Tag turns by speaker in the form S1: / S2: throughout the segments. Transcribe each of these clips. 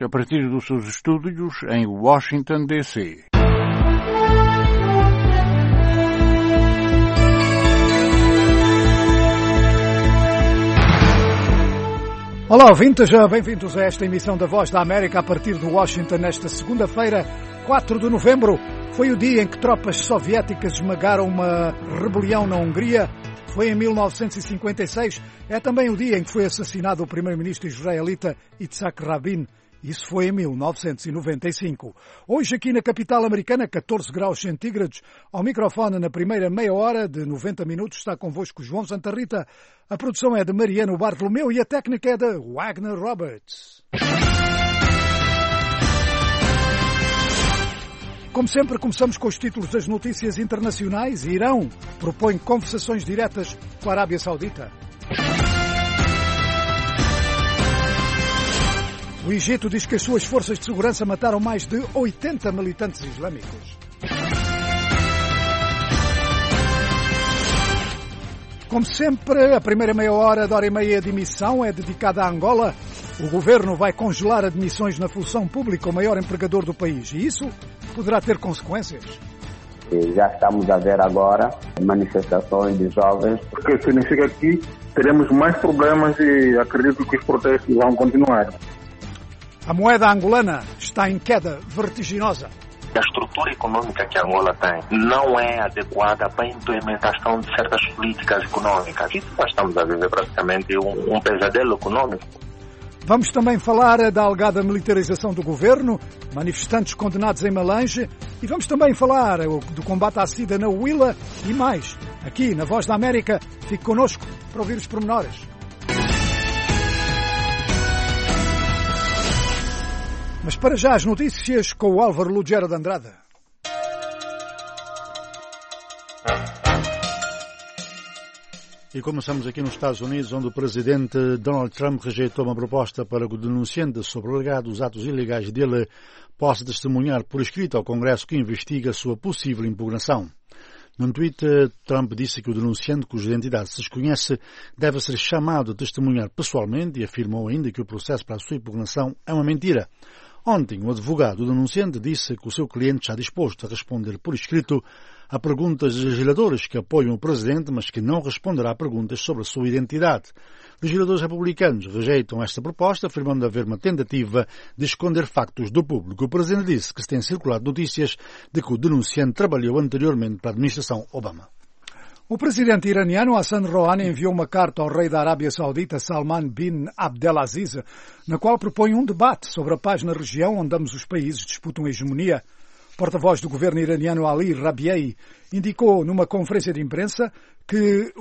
S1: a partir dos seus estúdios em Washington, D.C.
S2: Olá, ouvintes, bem-vindos a esta emissão da Voz da América a partir de Washington nesta segunda-feira, 4 de novembro. Foi o dia em que tropas soviéticas esmagaram uma rebelião na Hungria. Foi em 1956. É também o dia em que foi assassinado o primeiro-ministro israelita Yitzhak Rabin. Isso foi em 1995. Hoje aqui na capital americana, 14 graus centígrados. Ao microfone na primeira meia hora de 90 minutos está convosco João Santa Rita. A produção é de Mariano Bartolomeu e a técnica é de Wagner Roberts. Como sempre, começamos com os títulos das notícias internacionais. Irão propõe conversações diretas com a Arábia Saudita. O Egito diz que as suas forças de segurança mataram mais de 80 militantes islâmicos. Como sempre, a primeira meia hora da hora e meia de emissão é dedicada a Angola. O governo vai congelar admissões na função pública, o maior empregador do país. E isso poderá ter consequências.
S3: Já estamos a ver agora manifestações de jovens.
S4: Porque significa que teremos mais problemas e acredito que os protestos vão continuar.
S2: A moeda angolana está em queda vertiginosa.
S5: A estrutura econômica que a Angola tem não é adequada para a implementação de certas políticas econômicas. Isso nós estamos a viver praticamente um pesadelo econômico.
S2: Vamos também falar da alegada militarização do governo, manifestantes condenados em Malange, e vamos também falar do combate à SIDA na Huila e mais. Aqui na Voz da América, fique connosco para ouvir os pormenores. Mas para já as notícias com o Álvaro Lugero de Andrade.
S6: E começamos aqui nos Estados Unidos, onde o presidente Donald Trump rejeitou uma proposta para que o denunciante sobre alegados atos ilegais dele possa testemunhar por escrito ao Congresso que investiga sua possível impugnação. Num tweet, Trump disse que o denunciante, cuja identidade se desconhece, deve ser chamado a testemunhar pessoalmente e afirmou ainda que o processo para a sua impugnação é uma mentira. Ontem, o advogado do denunciante disse que o seu cliente está disposto a responder por escrito a perguntas de legisladores que apoiam o presidente, mas que não responderá a perguntas sobre a sua identidade. Legisladores republicanos rejeitam esta proposta, afirmando haver uma tentativa de esconder factos do público. O presidente disse que se tem circulado notícias de que o denunciante trabalhou anteriormente para a administração Obama.
S2: O presidente iraniano Hassan Rouhani enviou uma carta ao rei da Arábia Saudita, Salman bin Abdelaziz, na qual propõe um debate sobre a paz na região onde ambos os países disputam a hegemonia. O porta-voz do governo iraniano Ali Rabiei indicou numa conferência de imprensa que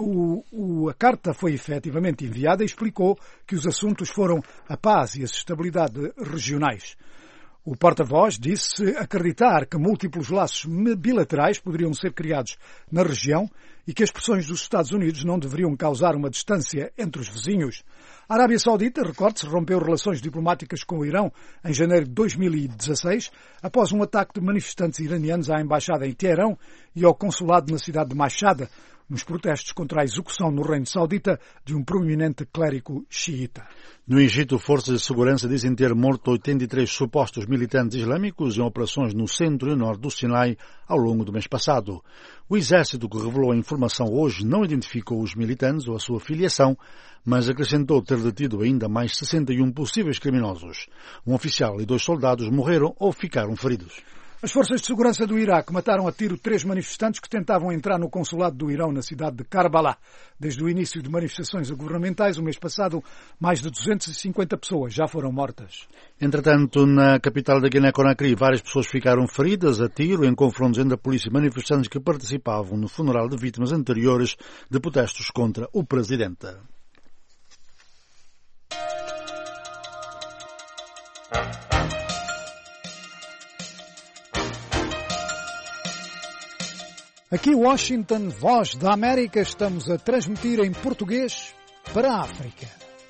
S2: a carta foi efetivamente enviada e explicou que os assuntos foram a paz e a estabilidade regionais. O porta-voz disse acreditar que múltiplos laços bilaterais poderiam ser criados na região e que as pressões dos Estados Unidos não deveriam causar uma distância entre os vizinhos. A Arábia Saudita, recorde-se, rompeu relações diplomáticas com o Irão em janeiro de 2016, após um ataque de manifestantes iranianos à embaixada em Teherão e ao consulado na cidade de Mashhad, nos protestos contra a execução no Reino Saudita de um proeminente clérigo xiita.
S6: No Egito, forças de segurança dizem ter morto 83 supostos militantes islâmicos em operações no centro e norte do Sinai ao longo do mês passado. O exército, que revelou a informação hoje, não identificou os militantes ou a sua filiação, mas acrescentou ter detido ainda mais 61 possíveis criminosos. Um oficial e 2 soldados morreram ou ficaram feridos.
S2: As forças de segurança do Iraque mataram a tiro 3 manifestantes que tentavam entrar no consulado do Irão na cidade de Karbala. Desde o início de manifestações governamentais, o mês passado, mais de 250 pessoas já foram mortas.
S6: Entretanto, na capital da Guiné-Conakry, várias pessoas ficaram feridas a tiro em confrontos entre a polícia e manifestantes que participavam no funeral de vítimas anteriores de protestos contra o presidente.
S2: Aqui Washington, Voz da América, estamos a transmitir em português para a África.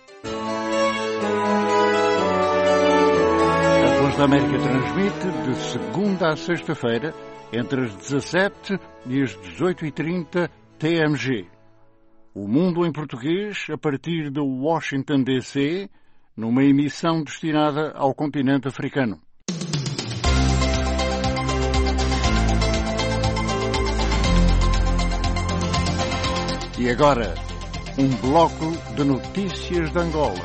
S1: A Voz da América transmite de segunda a sexta-feira, entre as 17 e as 18h30 TMG. O Mundo em Português, a partir de Washington, D.C., numa emissão destinada ao continente africano. E agora, um bloco de notícias de Angola.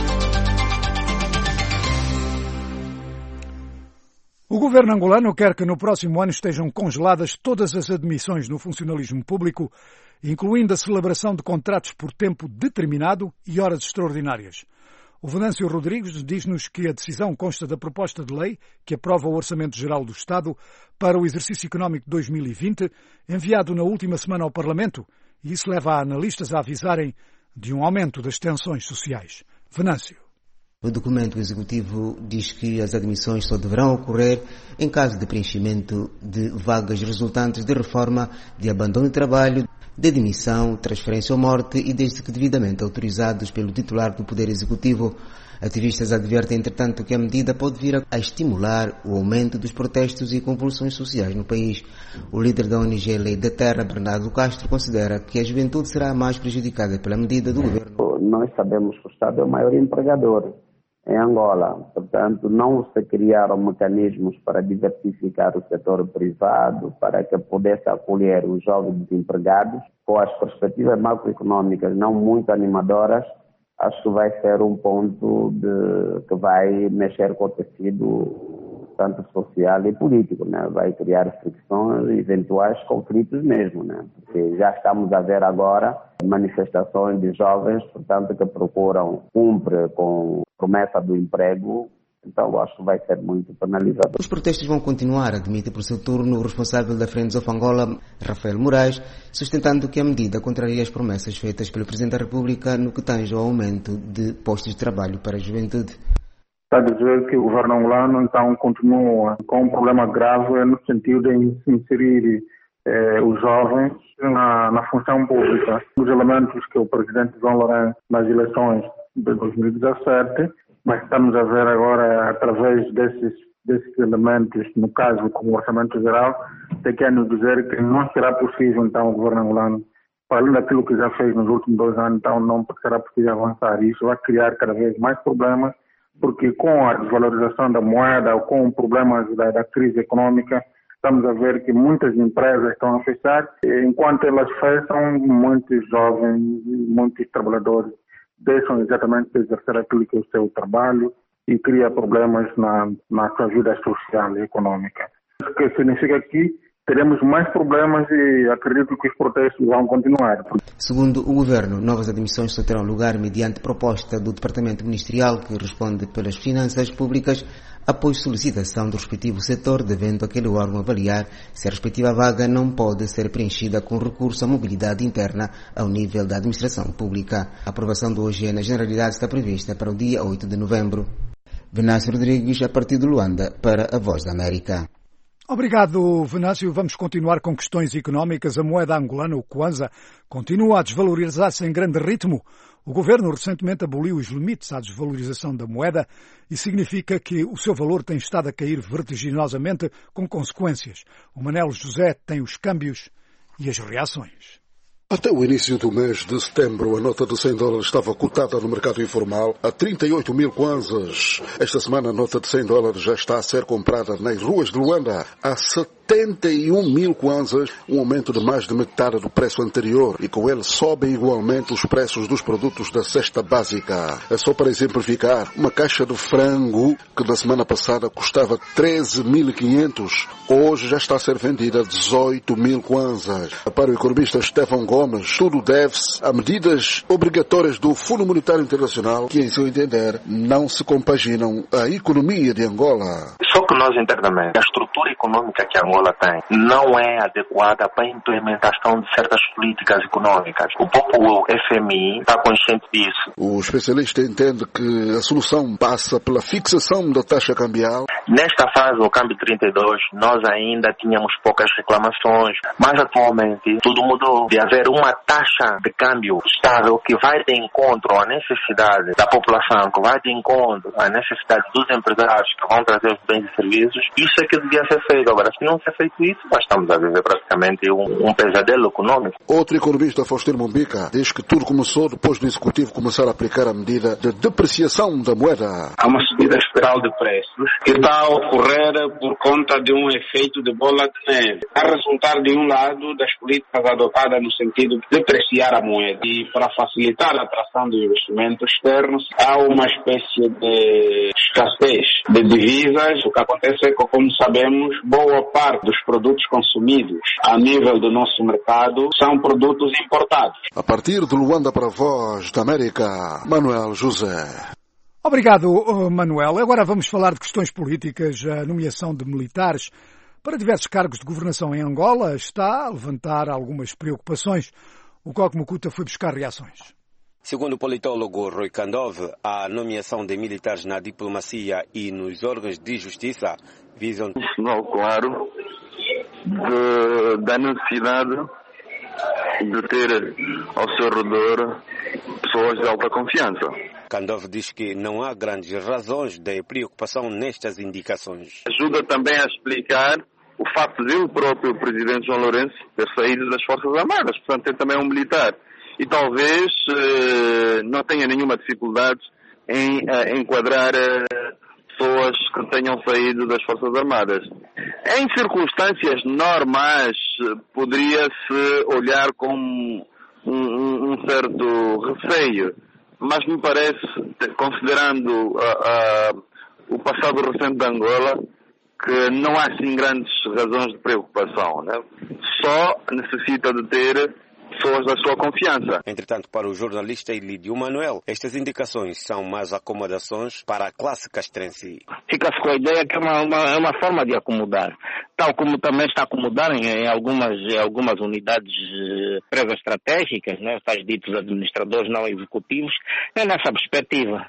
S2: O governo angolano quer que no próximo ano estejam congeladas todas as admissões no funcionalismo público, incluindo a celebração de contratos por tempo determinado e horas extraordinárias. O Venâncio Rodrigues diz-nos que a decisão consta da proposta de lei que aprova o Orçamento Geral do Estado para o exercício económico de 2020, enviado na última semana ao Parlamento, e isso leva a analistas a avisarem de um aumento das tensões sociais. Venâncio.
S7: O documento executivo diz que as admissões só deverão ocorrer em caso de preenchimento de vagas resultantes de reforma, de abandono de trabalho, de demissão, transferência ou morte e desde que devidamente autorizados pelo titular do Poder Executivo. Ativistas advertem, entretanto, que a medida pode vir a estimular o aumento dos protestos e convulsões sociais no país. O líder da ONG Lei da Terra, Bernardo Castro, considera que a juventude será mais prejudicada pela medida do governo.
S3: Nós sabemos que o Estado é o maior empregador em Angola. Portanto, não se criaram mecanismos para diversificar o setor privado, para que pudesse acolher os jovens desempregados, com as perspectivas macroeconômicas não muito animadoras. Acho que vai ser um ponto que vai mexer com o tecido tanto social e político, né? Vai criar fricções e eventuais conflitos mesmo, né? Porque já estamos a ver agora manifestações de jovens, portanto, que procuram cumprir com a promessa do emprego. Então, acho que vai ser muito penalizado.
S7: Os protestos vão continuar, admite por seu turno o responsável da Friends of Angola, Rafael Moraes, sustentando que a medida contraria as promessas feitas pelo Presidente da República no que tange ao aumento de postos de trabalho para a juventude.
S4: Está a dizer que o governo angolano, então, continua com um problema grave no sentido de inserir os jovens na função pública. Os elementos que o Presidente João Lourenço, nas eleições de 2017, mas estamos a ver agora, através desses elementos, no caso, como o Orçamento Geral, quer nos dizer que não será possível, então, o governo angolano, para além daquilo que já fez nos últimos 2 anos, então, não será possível avançar. Isso vai criar cada vez mais problemas, porque com a desvalorização da moeda ou com problemas da crise econômica, estamos a ver que muitas empresas estão a fechar. Enquanto elas fecham, muitos jovens, muitos trabalhadores deixam exatamente de exercer aquilo que é o seu trabalho e cria problemas na sua vida social e econômica. Isso que significa que teremos mais problemas e acredito que os protestos vão continuar.
S7: Segundo o Governo, novas admissões só terão lugar mediante proposta do Departamento Ministerial que responde pelas finanças públicas após solicitação do respectivo setor, devendo aquele órgão avaliar se a respectiva vaga não pode ser preenchida com recurso à mobilidade interna ao nível da administração pública. A aprovação do OGE na Generalidade está prevista para o dia 8 de novembro. Venâncio Rodrigues, a partir de Luanda, para a Voz da América.
S2: Obrigado, Venâncio. Vamos continuar com questões económicas. A moeda angolana, o Kwanza, continua a desvalorizar-se em grande ritmo. O governo recentemente aboliu os limites à desvalorização da moeda e significa que o seu valor tem estado a cair vertiginosamente com consequências. O Manel José tem os câmbios e as reações.
S8: Até o início do mês de setembro, a nota de $100 estava cotada no mercado informal a 38 mil kwanzas. Esta semana, a nota de $100 já está a ser comprada nas ruas de Luanda a 71 mil kwanzas, um aumento de mais de metade do preço anterior, e com ele sobem igualmente os preços dos produtos da cesta básica. É só para exemplificar, uma caixa de frango, que na semana passada custava 13.500, hoje já está a ser vendida a 18 mil kwanzas. Para o economista Estevão Gomes, tudo deve-se a medidas obrigatórias do Fundo Monetário Internacional, que, em seu entender, não se compaginam à economia de Angola.
S5: Só que nós, internamente, a estrutura econômica que Angola tem não é adequada para a implementação de certas políticas econômicas. O próprio FMI está consciente disso.
S8: O especialista entende que a solução passa pela fixação da taxa cambial.
S5: Nesta fase, no câmbio 32, nós ainda tínhamos poucas reclamações, mas atualmente tudo mudou. De haver uma taxa de câmbio estável que vai de encontro à necessidade da população, que vai de encontro à necessidade dos empresários que vão trazer os bens e serviços, isso é que devia ser feito. Agora, se não ser feito isso, nós estamos a viver praticamente um pesadelo econômico.
S8: Outro economista, Faustino Mombica, diz que tudo começou depois do Executivo começar a aplicar a medida de depreciação da moeda.
S9: Há uma subida espiral de preços que está a ocorrer por conta de um efeito de bola de neve, a resultar de um lado das políticas adotadas no sentido de depreciar a moeda, e para facilitar a atração de investimentos externos há uma espécie de escassez de divisas. O que acontece é que, como sabemos, boa parte dos produtos consumidos a nível do nosso mercado são produtos importados.
S8: A partir de Luanda para a Voz da América, Manuel José.
S2: Obrigado, Manuel. Agora vamos falar de questões políticas. A nomeação de militares para diversos cargos de governação em Angola está a levantar algumas preocupações. O Coque Mukuta foi buscar reações.
S10: Segundo o politólogo Rui Kandov, a nomeação de militares na diplomacia e nos órgãos de justiça visam
S11: um sinal claro da necessidade de ter ao seu redor pessoas de alta confiança.
S10: Kandov diz que não há grandes razões de preocupação nestas indicações.
S11: Ajuda também a explicar o facto de o próprio presidente João Lourenço ter saído das Forças Armadas, portanto ele também é um militar. E talvez não tenha nenhuma dificuldade em enquadrar pessoas que tenham saído das Forças Armadas. Em circunstâncias normais, poderia-se olhar com um certo receio, mas me parece, considerando o passado recente de Angola, que não há assim grandes razões de preocupação, né? Só necessita de ter pessoas da sua confiança.
S10: Entretanto, para o jornalista Ilídio Manuel, estas indicações são mais acomodações para a classe castrense.
S12: Fica-se com a ideia que é uma forma de acomodar, tal como também está a acomodar em algumas unidades empresas estratégicas, né, tais ditos administradores não executivos. É nessa perspectiva.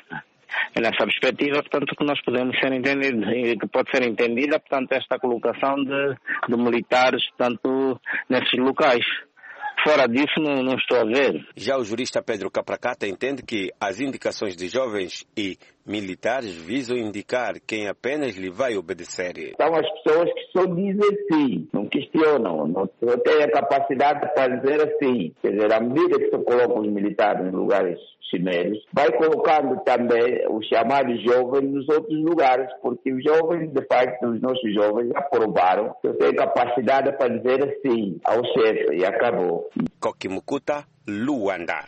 S12: Portanto, que nós podemos ser entendidos, que pode ser entendida, portanto, esta colocação de militares, portanto, nesses locais. Fora disso, não estou a ver.
S10: Já o jurista Pedro Capracata entende que as indicações de jovens e militares visam indicar quem apenas lhe vai obedecer.
S3: São as pessoas que só dizem sim, não questionam, não têm a capacidade para dizer assim. Quer dizer, à medida que se colocam os militares em lugares cimeiros, vai colocando também os chamados jovens nos outros lugares, porque os jovens, de facto, os nossos jovens aprovaram que têm capacidade para dizer assim ao chefe e acabou.
S10: Coque Mukuta, Luanda.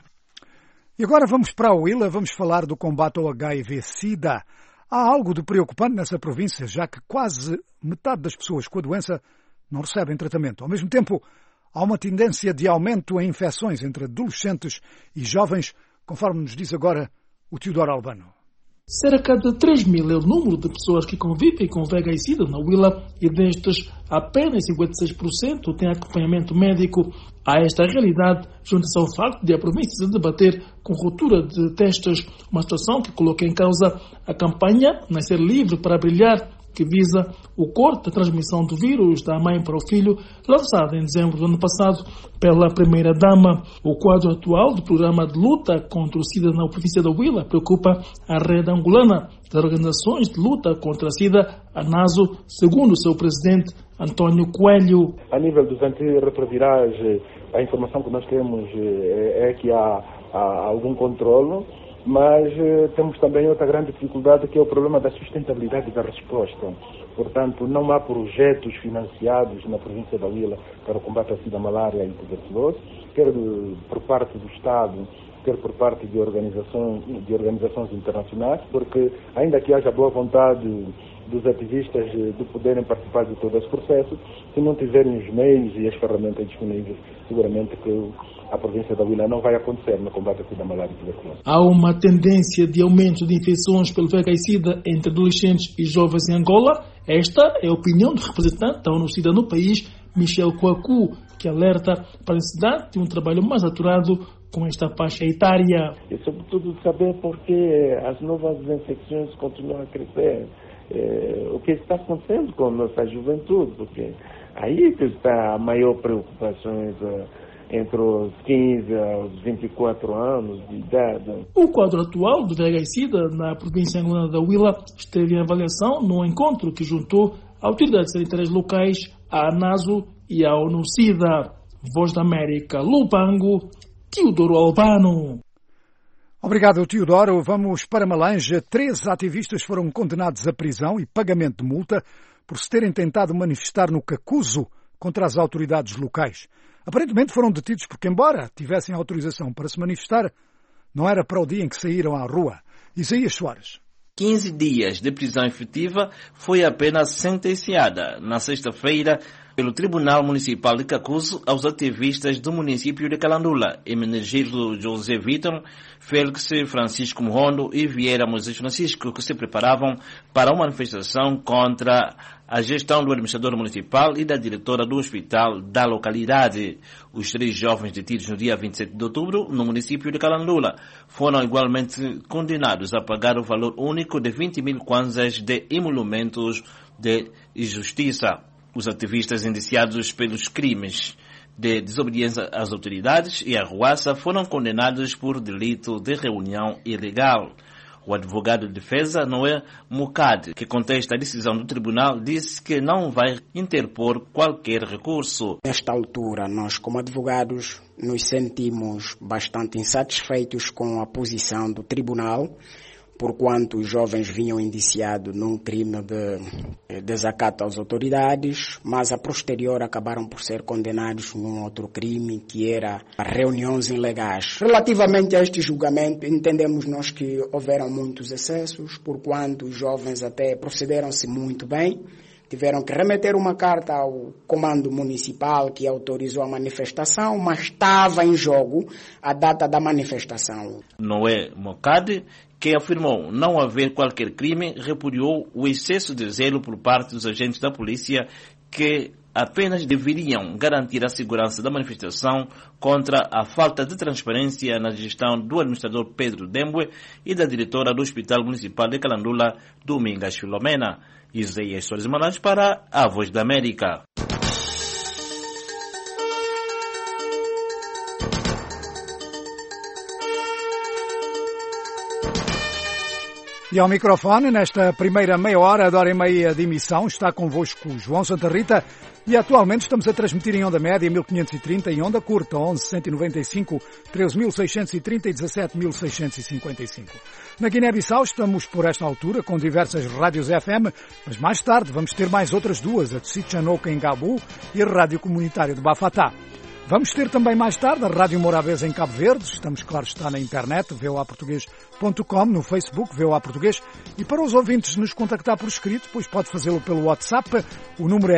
S2: E agora vamos para a Huila, vamos falar do combate ao HIV-Sida. Há algo de preocupante nessa província, já que quase metade das pessoas com a doença não recebem tratamento. Ao mesmo tempo, há uma tendência de aumento em infecções entre adolescentes e jovens, conforme nos diz agora o Teodoro Albano.
S13: Cerca de 3 mil é o número de pessoas que convivem com VIH-Sida na Huila e destes, apenas 56% têm acompanhamento médico. A esta realidade junta-se ao facto de a província se debater com ruptura de testes, uma situação que coloca em causa a campanha Nascer Livre para Brilhar, que visa o corte da transmissão do vírus da mãe para o filho, lançada em dezembro do ano passado pela primeira-dama. O quadro atual do programa de luta contra o SIDA na província da Huila preocupa a rede angolana das organizações de luta contra a SIDA, a NASO, segundo o seu presidente, António Coelho.
S14: A nível dos antirretrovirais, a informação que nós temos é que há algum controle, mas temos também outra grande dificuldade, que é o problema da sustentabilidade da resposta. Portanto, não há projetos financiados na província da Huila para o combate à SIDA, malária e tuberculose, quer por parte do Estado, quer por parte de organizações internacionais, porque ainda que haja boa vontade dos ativistas de poderem participar de todo esse processo, se não tiverem os meios e as ferramentas disponíveis, seguramente que a província da Huila não vai acontecer no combate à SIDA, malária e tuberculose.
S13: Há uma tendência de aumento de infecções pelo VIH-Sida entre adolescentes e jovens em Angola. Esta é a opinião do representante da ONU-SIDA no país, Michel Kouakou, que alerta para a necessidade de um trabalho mais aturado com esta faixa etária.
S14: E sobretudo saber por que as novas infecções continuam a crescer. O que está acontecendo com a nossa juventude, porque aí que está a maior preocupação entre os 15 aos 24 anos de idade.
S13: O quadro atual do VIH-Sida na província angolana da Huila esteve em avaliação num encontro que juntou autoridades sanitárias locais, a ANASO e a ONU-SIDA. Voz da América, Lubango, Teodoro Albano.
S2: Obrigado, Teodoro. Vamos para Malange. 13 ativistas foram condenados à prisão e pagamento de multa por se terem tentado manifestar no Cacuzo contra as autoridades locais. Aparentemente foram detidos porque, embora tivessem autorização para se manifestar, não era para o dia em que saíram à rua. Isaías Soares.
S15: 15 dias de prisão efetiva foi apenas sentenciada na sexta-feira pelo Tribunal Municipal de Cacuzo aos ativistas do município de Calandula, Hermenegildo José Vitor, Félix Francisco Muhondo e Vieira Moisés Francisco, que se preparavam para uma manifestação contra a gestão do administrador municipal e da diretora do hospital da localidade. Os 3 jovens detidos no dia 27 de outubro, no município de Calandula, foram igualmente condenados a pagar o valor único de 20 mil kwanzas de emolumentos de justiça. Os ativistas indiciados pelos crimes de desobediência às autoridades e arruaça foram condenados por delito de reunião ilegal. O advogado de defesa, Noé Mukad, que contesta a decisão do tribunal, disse que não vai interpor qualquer recurso.
S16: Nesta altura, nós como advogados nos sentimos bastante insatisfeitos com a posição do tribunal, porquanto os jovens vinham indiciados num crime de desacato às autoridades, mas a posterior acabaram por ser condenados num outro crime, que era reuniões ilegais. Relativamente a este julgamento, entendemos nós que houveram muitos excessos, porquanto os jovens até procederam-se muito bem. Tiveram que remeter uma carta ao comando municipal que autorizou a manifestação, mas estava em jogo a data da manifestação.
S15: Noé Mokade, que afirmou não haver qualquer crime, repudiou o excesso de zelo por parte dos agentes da polícia que apenas deveriam garantir a segurança da manifestação contra a falta de transparência na gestão do administrador Pedro Dembwe e da diretora do Hospital Municipal de Calandula, Domingas Filomena. Isaías Soares Malange para a Voz da América.
S2: E ao microfone, nesta primeira meia hora, da hora e meia de emissão, está convosco João Santa Rita e atualmente estamos a transmitir em onda média 1530 e onda curta 11.195, 13.630 e 17.655. Na Guiné-Bissau estamos por esta altura com diversas rádios FM, mas mais tarde vamos ter mais outras duas, a de Sitchanoka em Gabu e a Rádio Comunitária de Bafatá. Vamos ter também mais tarde a Rádio Morabeza em Cabo Verde. Estamos, claro, está na internet, voaportugues.com, no Facebook, VOA Português. E para os ouvintes nos contactar por escrito, pois pode fazê-lo pelo WhatsApp. O número é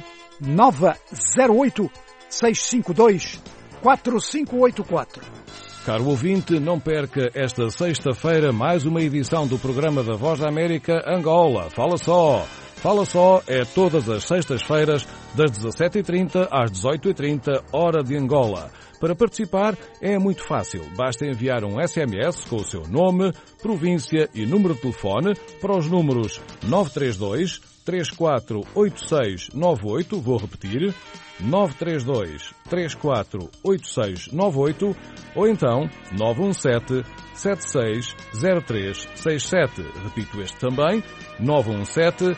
S2: 1-908-652-4584.
S17: Caro ouvinte, não perca esta sexta-feira mais uma edição do programa da Voz da América Angola. Fala só! Fala Só é todas as sextas-feiras, das 17h30 às 18h30, hora de Angola. Para participar é muito fácil. Basta enviar um SMS com o seu nome, província e número de telefone para os números 932 348698, vou repetir, 932 348698, ou então 917 760367. Repito este também, 917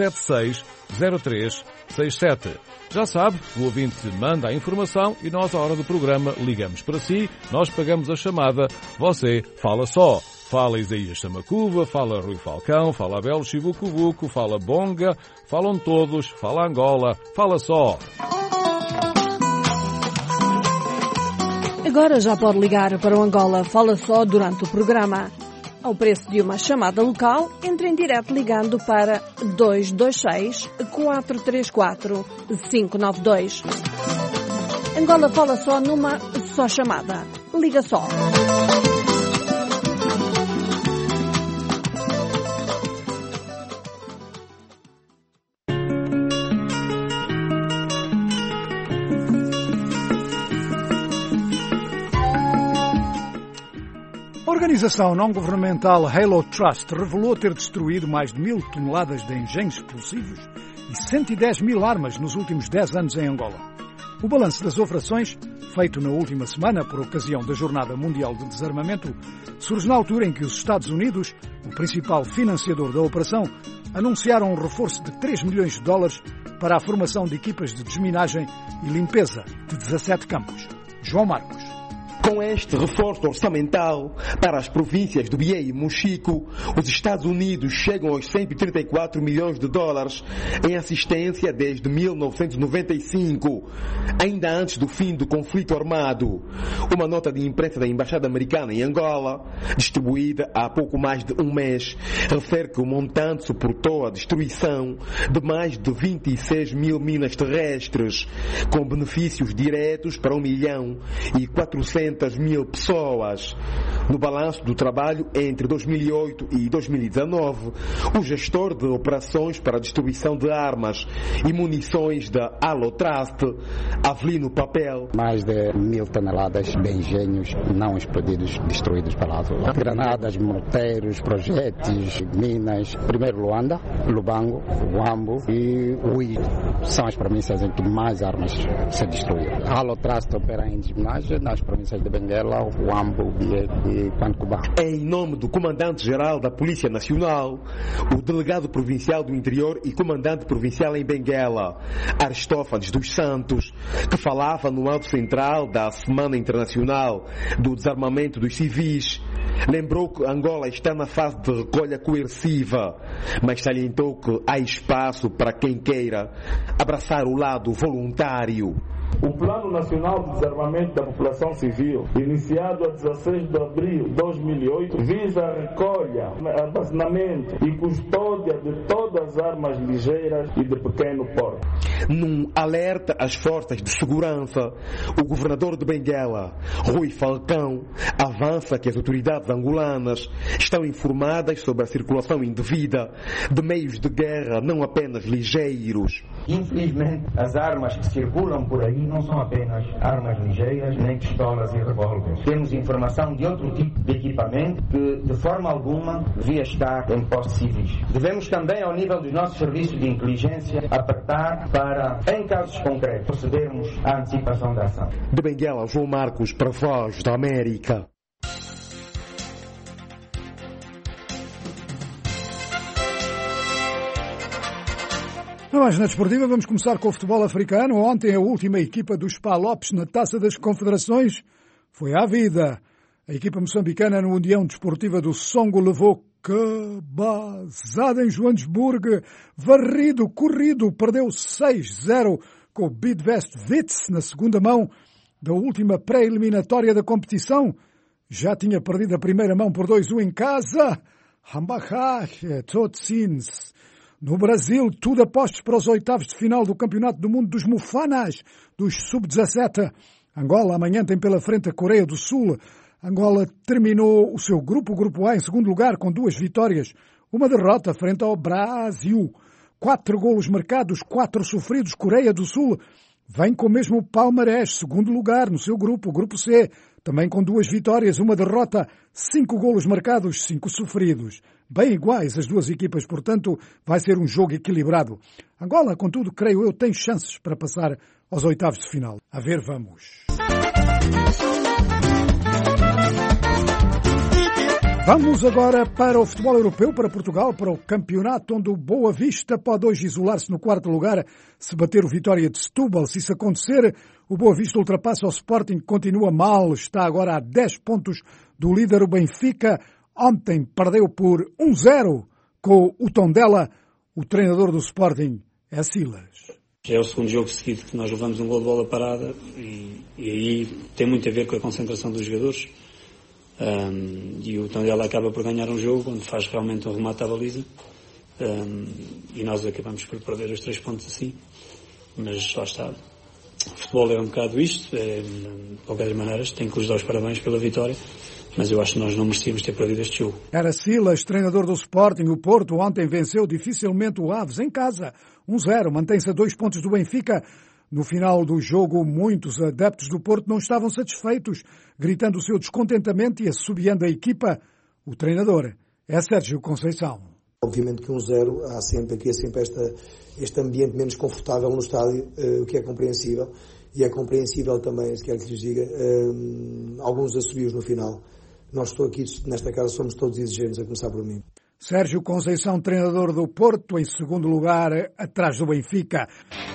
S17: 760367. Já sabe, o ouvinte manda a informação e nós, à hora do programa, ligamos para si, nós pagamos a chamada, você fala só. Fala Isaías Samacuva, fala Rui Falcão, fala Abel Chivucuvuco, fala Bonga, falam todos, fala Angola, fala só.
S18: Agora já pode ligar para o Angola Fala Só durante o programa. Ao preço de uma chamada local, entre em direto ligando para 226-434-592. Angola Fala Só numa só chamada. Liga só.
S2: A organização não-governamental Halo Trust revelou ter destruído mais de 1000 toneladas de engenhos explosivos e 110 mil armas nos últimos 10 anos em Angola. O balanço das operações, feito na última semana por ocasião da Jornada Mundial de Desarmamento, surge na altura em que os Estados Unidos, o principal financiador da operação, anunciaram um reforço de 3 milhões de dólares para a formação de equipas de desminagem e limpeza de 17 campos. João Marcos.
S19: Com este reforço orçamental para as províncias do Bié e Mochico, os Estados Unidos chegam aos 134 milhões de dólares em assistência desde 1995, ainda antes do fim do conflito armado. Uma nota de imprensa da Embaixada Americana em Angola, distribuída há pouco mais de um mês, refere que o montante suportou a destruição de mais de 26 mil minas terrestres, com benefícios diretos para 1.400.000 pessoas. No balanço do trabalho entre 2008 e 2019, o gestor de operações para a destruição de armas e munições da Halo Trust, Avelino Papel.
S20: Mais de 1000 toneladas de engenhos não explodidos, destruídos pela Halo. Granadas, morteiros, projéteis, minas. Primeiro Luanda, Lubango, Huambo e Ui. São as províncias em que mais armas se destruíram. A Halo Trust opera em desminagem nas províncias de Benguela, Huambo, Bié e Pancubá.
S19: Em nome do Comandante-Geral da Polícia Nacional, o Delegado Provincial do Interior e Comandante Provincial em Benguela, Aristófanes dos Santos, que falava no ato central da Semana Internacional do Desarmamento dos Civis, lembrou que Angola está na fase de recolha coerciva, mas salientou que há espaço para quem queira abraçar o lado voluntário.
S21: O Plano Nacional de Desarmamento da População Civil, iniciado a 16 de abril de 2008, visa a recolha, armazenamento e custódia de todas as armas ligeiras e de pequeno porte.
S19: Num alerta às forças de segurança, o governador de Benguela, Rui Falcão, avança que as autoridades angolanas estão informadas sobre a circulação indevida de meios de guerra não apenas ligeiros.
S22: Infelizmente, as armas que circulam por aí não são apenas armas ligeiras, nem pistolas e revólveres. Temos informação de outro tipo de equipamento que, de forma alguma, devia estar em posse civis. Devemos também, ao nível dos nossos serviços de inteligência, apertar para, em casos concretos, procedermos à antecipação da ação.
S19: De Benguela, João Marcos, para a Voz da América.
S2: Na página desportiva, vamos começar com o futebol africano. Ontem, a última equipa dos Palopes na Taça das Confederações foi à vida. A equipa moçambicana no União Desportiva do Songo levou cabazada em Joanesburgo, varrido, corrido, perdeu 6-0 com o Bidvest Wits na segunda mão da última pré-eliminatória da competição. Já tinha perdido a primeira mão por 2-1 em casa. Hambachache, Totsins. No Brasil, tudo apostos para os oitavos de final do Campeonato do Mundo dos Mufanas, dos Sub-17. Angola amanhã tem pela frente a Coreia do Sul. Angola terminou o seu grupo, o Grupo A, em segundo lugar, com 2 vitórias. Uma derrota frente ao Brasil. 4 golos marcados, 4 sofridos. Coreia do Sul vem com o mesmo palmarés, segundo lugar no seu grupo, o Grupo C. Também com 2 vitórias, uma derrota, 5 golos marcados, 5 sofridos. Bem iguais as duas equipas, portanto, vai ser um jogo equilibrado. Angola, contudo, creio eu, tem chances para passar aos oitavos de final. A ver, vamos. Vamos agora para o futebol europeu, para Portugal, para o campeonato onde o Boa Vista pode hoje isolar-se no 4º lugar se bater o Vitória de Setúbal. Se isso acontecer, o Boa Vista ultrapassa o Sporting, que continua mal, está agora a 10 pontos do líder, o Benfica. Ontem perdeu por 1-0 com o Tondela. O treinador do Sporting é Silas.
S23: Já é o segundo jogo seguido que nós levamos um gol de bola parada e aí tem muito a ver com a concentração dos jogadores. E o Tondela acaba por ganhar um jogo onde faz realmente um remate à baliza e nós acabamos por perder os 3 pontos assim, mas lá está, o futebol é um bocado isto, de qualquer maneira tenho que lhes dar os parabéns pela vitória, mas eu acho que nós não merecíamos ter perdido este jogo.
S2: Era Silas, treinador do Sporting. O Porto ontem venceu dificilmente o Aves em casa, 1-0, mantém-se a 2 pontos do Benfica. No final do jogo, muitos adeptos do Porto não estavam satisfeitos, gritando o seu descontentamento e assobiando a equipa. O treinador é Sérgio Conceição.
S1: Obviamente que 1-0 há sempre este ambiente menos confortável no estádio, o que é compreensível. E é compreensível também, se quer que lhes diga, alguns assobios no final. Nós estou aqui, nesta casa, somos todos exigentes, a começar por mim.
S2: Sérgio Conceição, treinador do Porto, em segundo lugar, atrás do Benfica.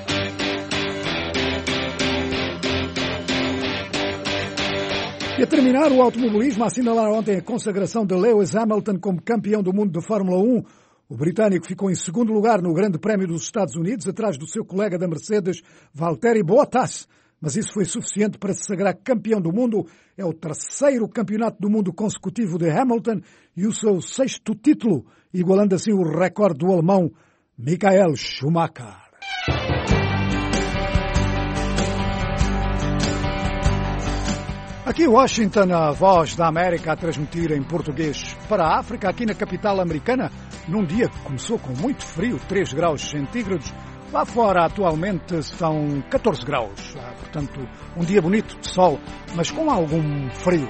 S2: E a terminar, o automobilismo assinalar ontem a consagração de Lewis Hamilton como campeão do mundo de Fórmula 1. O britânico ficou em segundo lugar no Grande Prémio dos Estados Unidos, atrás do seu colega da Mercedes, Valtteri Bottas. Mas isso foi suficiente para se sagrar campeão do mundo. É o terceiro campeonato do mundo consecutivo de Hamilton e o seu sexto título, igualando assim o recorde do alemão Michael Schumacher. Aqui Washington, a Voz da América a transmitir em português para a África, aqui na capital americana, num dia que começou com muito frio, 3 graus centígrados. Lá fora atualmente estão 14 graus, portanto um dia bonito de sol, mas com algum frio.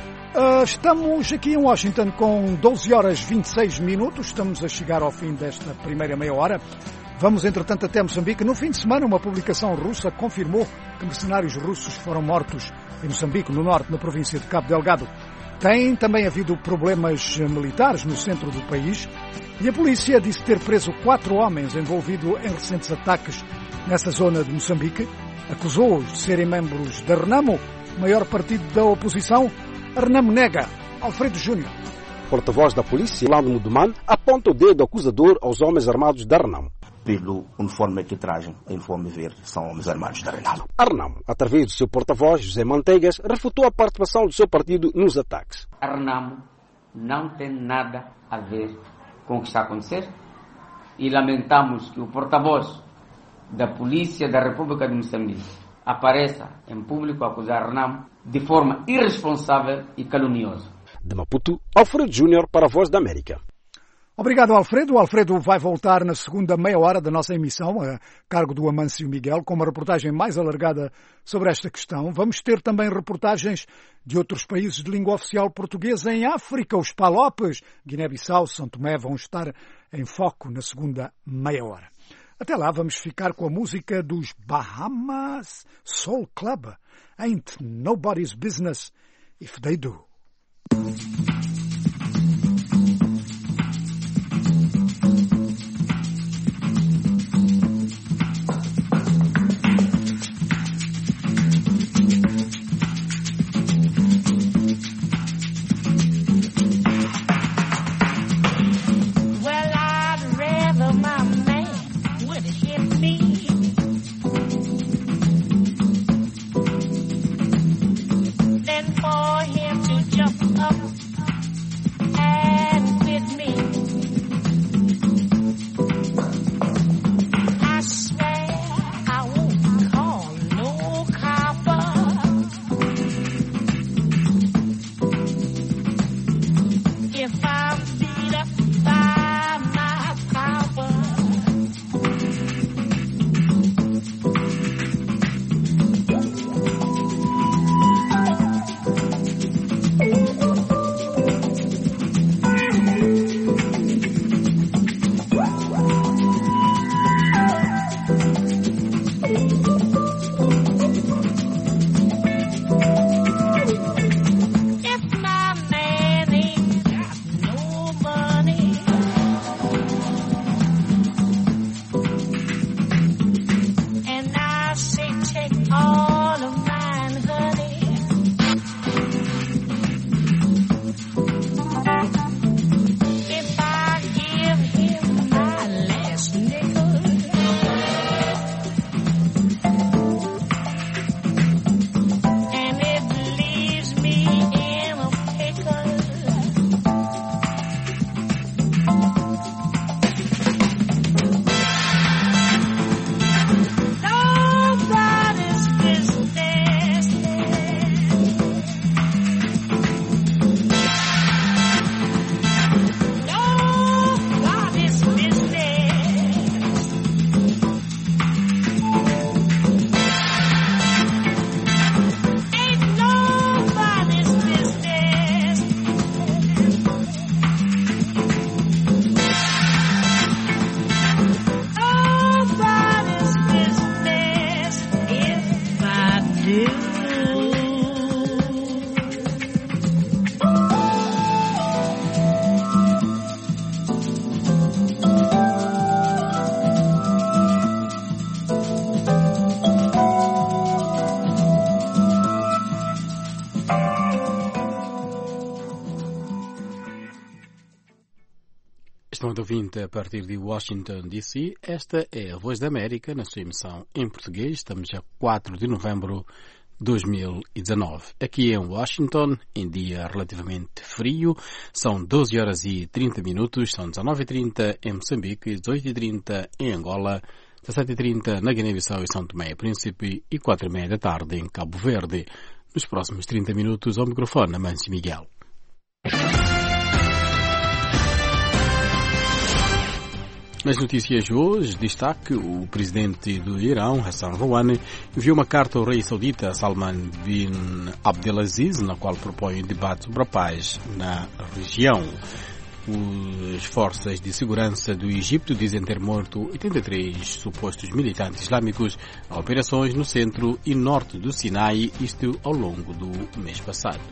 S2: Estamos aqui em Washington com 12 horas 26 minutos, estamos a chegar ao fim desta primeira meia hora. Vamos, entretanto, até Moçambique. No fim de semana, uma publicação russa confirmou que mercenários russos foram mortos em Moçambique, no norte, na província de Cabo Delgado. Tem também havido problemas militares no centro do país e a polícia disse ter preso 4 homens envolvidos em recentes ataques nessa zona de Moçambique. Acusou-os de serem membros da Renamo, maior partido da oposição. A Renamo nega. Alfredo Júnior.
S4: Porta-voz da polícia, Lando Muduman, aponta o dedo acusador aos homens armados da Renamo.
S6: Pelo uniforme que trazem, a uniforme verde, são homens armados da Renamo.
S4: A Renamo, através do seu porta-voz, José Manteigas, refutou a participação do seu partido nos ataques.
S24: A Renamo não tem nada a ver com o que está a acontecer e lamentamos que o porta-voz da Polícia da República de Moçambique apareça em público a acusar a Renamo de forma irresponsável e caluniosa.
S4: De Maputo, Alfredo Júnior para a Voz da América.
S2: Obrigado, Alfredo. O Alfredo vai voltar na segunda meia hora da nossa emissão, a cargo do Amâncio Miguel, com uma reportagem mais alargada sobre esta questão. Vamos ter também reportagens de outros países de língua oficial portuguesa em África. Os Palopes, Guiné-Bissau, São Tomé vão estar em foco na segunda meia hora. Até lá vamos ficar com a música dos Bahamas Soul Club. Ain't nobody's business if they do.
S25: For him to jump up
S5: Prezado ouvinte, a partir de Washington, D.C., esta é a Voz da América, na sua emissão em português. Estamos a 4 de novembro de 2019. Aqui em Washington, em dia relativamente frio, são 12 horas e 30 minutos, são 19h30 em Moçambique, 18h30 em Angola, 17h30 na Guiné-Bissau e São Tomé e Príncipe e 4h30 da tarde em Cabo Verde. Nos próximos 30 minutos, ao microfone, Amâncio Miguel. Nas notícias de hoje, destaque: o presidente do Irão, Hassan Rouhani, enviou uma carta ao rei saudita Salman bin Abdelaziz, na qual propõe um debate sobre a paz na região. As forças de segurança do Egito dizem ter morto 83 supostos militantes islâmicos em operações no centro e norte do Sinai, isto ao longo do mês passado.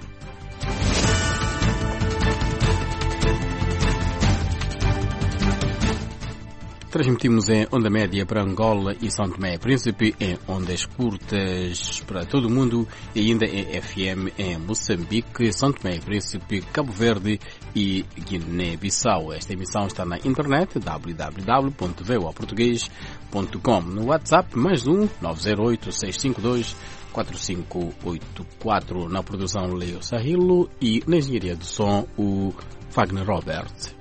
S5: Transmitimos em onda média para Angola e São Tomé e Príncipe, em ondas curtas para todo o mundo e ainda em FM em Moçambique, São Tomé e Príncipe, Cabo Verde e Guiné-Bissau. Esta emissão está na internet www.voaportugues.com. No WhatsApp, +1 908 652 4584. Na produção, Leo Sahilo, e na engenharia do som, o Wagner Robert.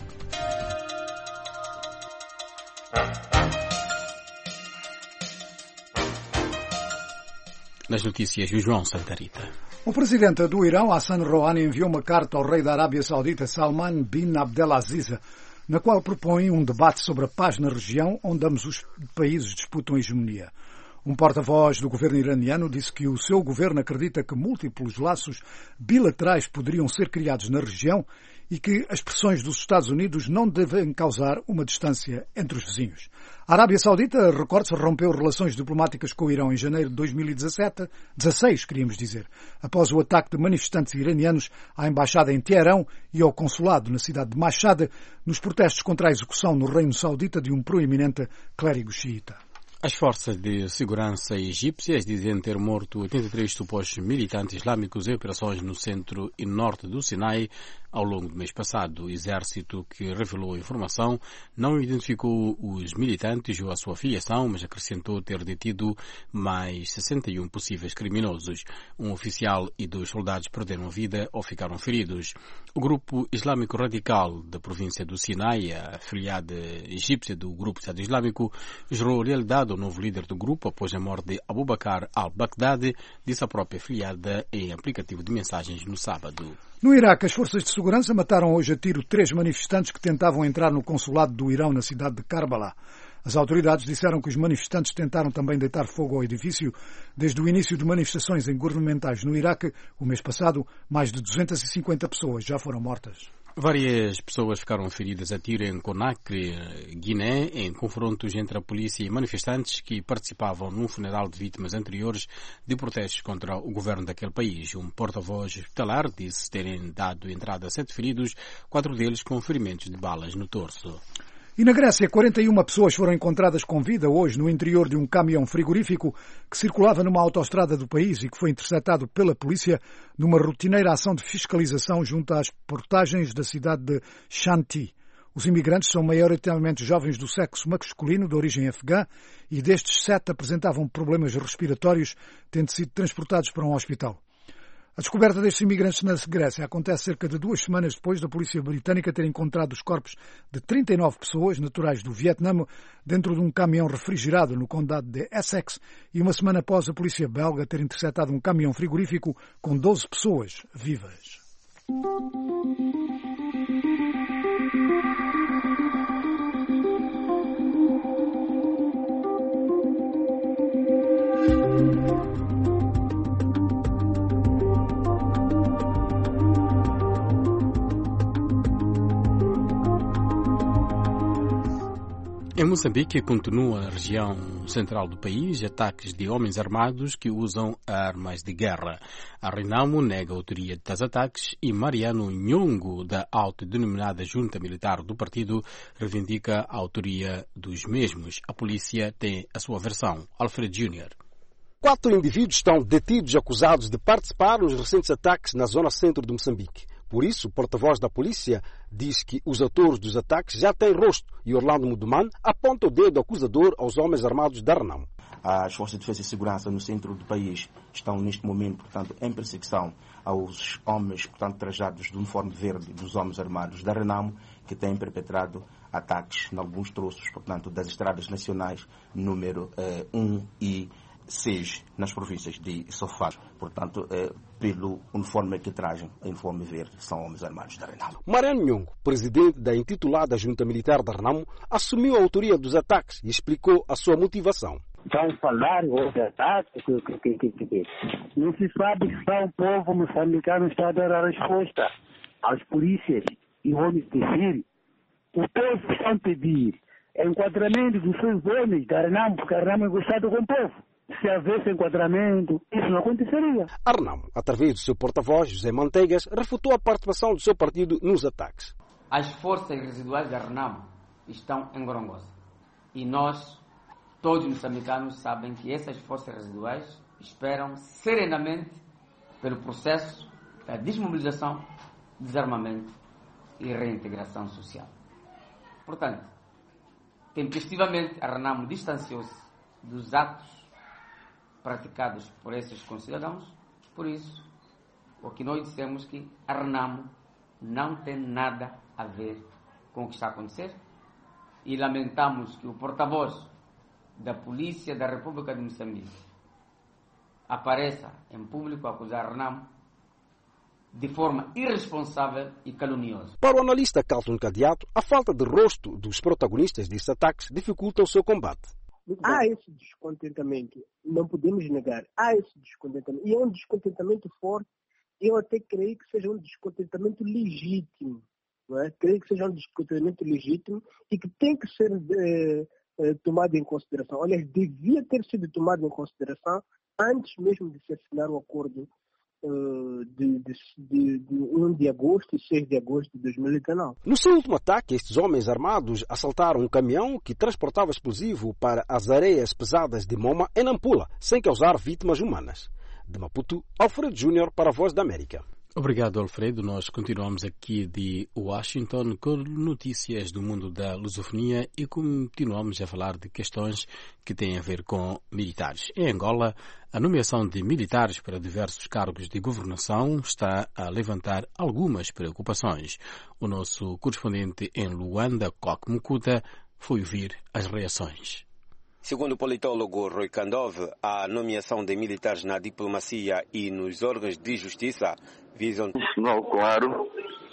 S5: Nas notícias do João Santarita.
S2: O presidente do Irão, Hassan Rouhani, enviou uma carta ao rei da Arábia Saudita, Salman bin Abdelaziz, na qual propõe um debate sobre a paz na região onde ambos os países disputam a hegemonia. Um porta-voz do governo iraniano disse que o seu governo acredita que múltiplos laços bilaterais poderiam ser criados na região e que as pressões dos Estados Unidos não devem causar uma distância entre os vizinhos. A Arábia Saudita, recorde-se, rompeu relações diplomáticas com o Irão em janeiro de 2016, queríamos dizer, após o ataque de manifestantes iranianos à embaixada em Teherão e ao consulado na cidade de Mashhad, nos protestos contra a execução no Reino Saudita de um proeminente clérigo xiita.
S5: As forças de segurança egípcias dizem ter morto 83 supostos militantes islâmicos em operações no centro e norte do Sinai ao longo do mês passado. O exército, que revelou a informação, não identificou os militantes ou a sua filiação, mas acrescentou ter detido mais 61 possíveis criminosos. Um oficial e 2 soldados perderam a vida ou ficaram feridos. O grupo islâmico radical da província do Sinai, a filiada egípcia do grupo Estado Islâmico, jurou lealdade ao novo líder do grupo após a morte de Abu Bakr al-Baghdadi, disse a própria filiada em aplicativo de mensagens no sábado.
S2: No Iraque, as forças de segurança mataram hoje a tiro 3 manifestantes que tentavam entrar no consulado do Irão na cidade de Karbala. As autoridades disseram que os manifestantes tentaram também deitar fogo ao edifício. Desde o início de manifestações governamentais no Iraque, o mês passado, mais de 250 pessoas já foram mortas.
S5: Várias pessoas ficaram feridas a tiro em Conakry, Guiné, em confrontos entre a polícia e manifestantes que participavam num funeral de vítimas anteriores de protestos contra o governo daquele país. Um porta-voz hospitalar disse terem dado entrada a 7 feridos, 4 deles com ferimentos de balas no torso.
S2: E na Grécia, 41 pessoas foram encontradas com vida hoje no interior de um caminhão frigorífico que circulava numa autoestrada do país e que foi interceptado pela polícia numa rotineira ação de fiscalização junto às portagens da cidade de Shanti. Os imigrantes são maioritariamente jovens do sexo masculino de origem afegã e destes 7 apresentavam problemas respiratórios, tendo sido transportados para um hospital. A descoberta destes imigrantes na Grécia acontece cerca de 2 semanas depois da polícia britânica ter encontrado os corpos de 39 pessoas naturais do Vietnã dentro de um caminhão refrigerado no condado de Essex e uma semana após a polícia belga ter interceptado um caminhão frigorífico com 12 pessoas vivas.
S5: Em Moçambique, continua na região central do país ataques de homens armados que usam armas de guerra. A Renamo nega a autoria de tais ataques e Mariano Nhongo, da autodenominada Junta Militar do partido, reivindica a autoria dos mesmos. A polícia tem a sua versão. Alfred Júnior.
S4: 4 indivíduos estão detidos acusados de participar nos recentes ataques na zona centro de Moçambique. Por isso, o porta-voz da polícia diz que os autores dos ataques já têm rosto e Orlando Muduman aponta o dedo acusador aos homens armados da Renamo.
S6: As forças de defesa e segurança no centro do país estão neste momento, portanto, em perseguição aos homens, portanto, trajados de uniforme verde dos homens armados da Renamo, que têm perpetrado ataques em alguns troços, portanto, das estradas nacionais número 1 e 6 nas províncias de Sofá. Portanto, pelo uniforme que trazem, uniforme verde, são homens armados da Renamo.
S4: Mariano Nhongo, presidente da intitulada Junta Militar da Renamo, assumiu a autoria dos ataques e explicou a sua motivação.
S7: Vão falar de ataques, não se sabe que só o povo moçambicano está a dar a resposta às polícias e homens de Sírio. O povo está a pedir enquadramento dos seus homens da Renamo, porque a Renamo é gostada com o povo. Se houvesse enquadramento, isso não aconteceria.
S4: A Renamo, através do seu porta-voz, José Manteigas, refutou a participação do seu partido nos ataques.
S24: As forças residuais da Renamo estão em Gorongosa. E nós, todos os moçambicanos, sabem que essas forças residuais esperam serenamente pelo processo da desmobilização, desarmamento e reintegração social. Portanto, tempestivamente, a Renamo distanciou-se dos atos praticados por esses concidadãos. Por isso, o que nós dissemos que a Renamo não tem nada a ver com o que está a acontecer e lamentamos que o porta-voz da Polícia da República de Moçambique apareça em público a acusar a Renamo de forma irresponsável e caluniosa.
S4: Para o analista Carlton Cadeato, a falta de rosto dos protagonistas destes ataques dificulta o seu combate.
S8: Há esse descontentamento, não podemos negar, há esse descontentamento, e é um descontentamento forte, eu até creio que seja um descontentamento legítimo, não é? Creio que seja um descontentamento legítimo e que tem que ser tomado em consideração. Aliás, devia ter sido tomado em consideração antes mesmo de se assinar o acordo de 1 de agosto e 6 de agosto de 2019.
S4: No seu último ataque, estes homens armados assaltaram um caminhão que transportava explosivo para as areias pesadas de Moma, em Nampula, sem causar vítimas humanas. De Maputo, Alfredo Júnior para a Voz da América.
S5: Obrigado, Alfredo. Nós continuamos aqui de Washington com notícias do mundo da lusofonia e continuamos a falar de questões que têm a ver com militares. Em Angola, a nomeação de militares para diversos cargos de governação está a levantar algumas preocupações. O nosso correspondente em Luanda, Coque Mukuta, foi ouvir as reações.
S10: Segundo o politólogo Rui Kandov, a nomeação de militares na diplomacia e nos órgãos de justiça visam
S9: um sinal claro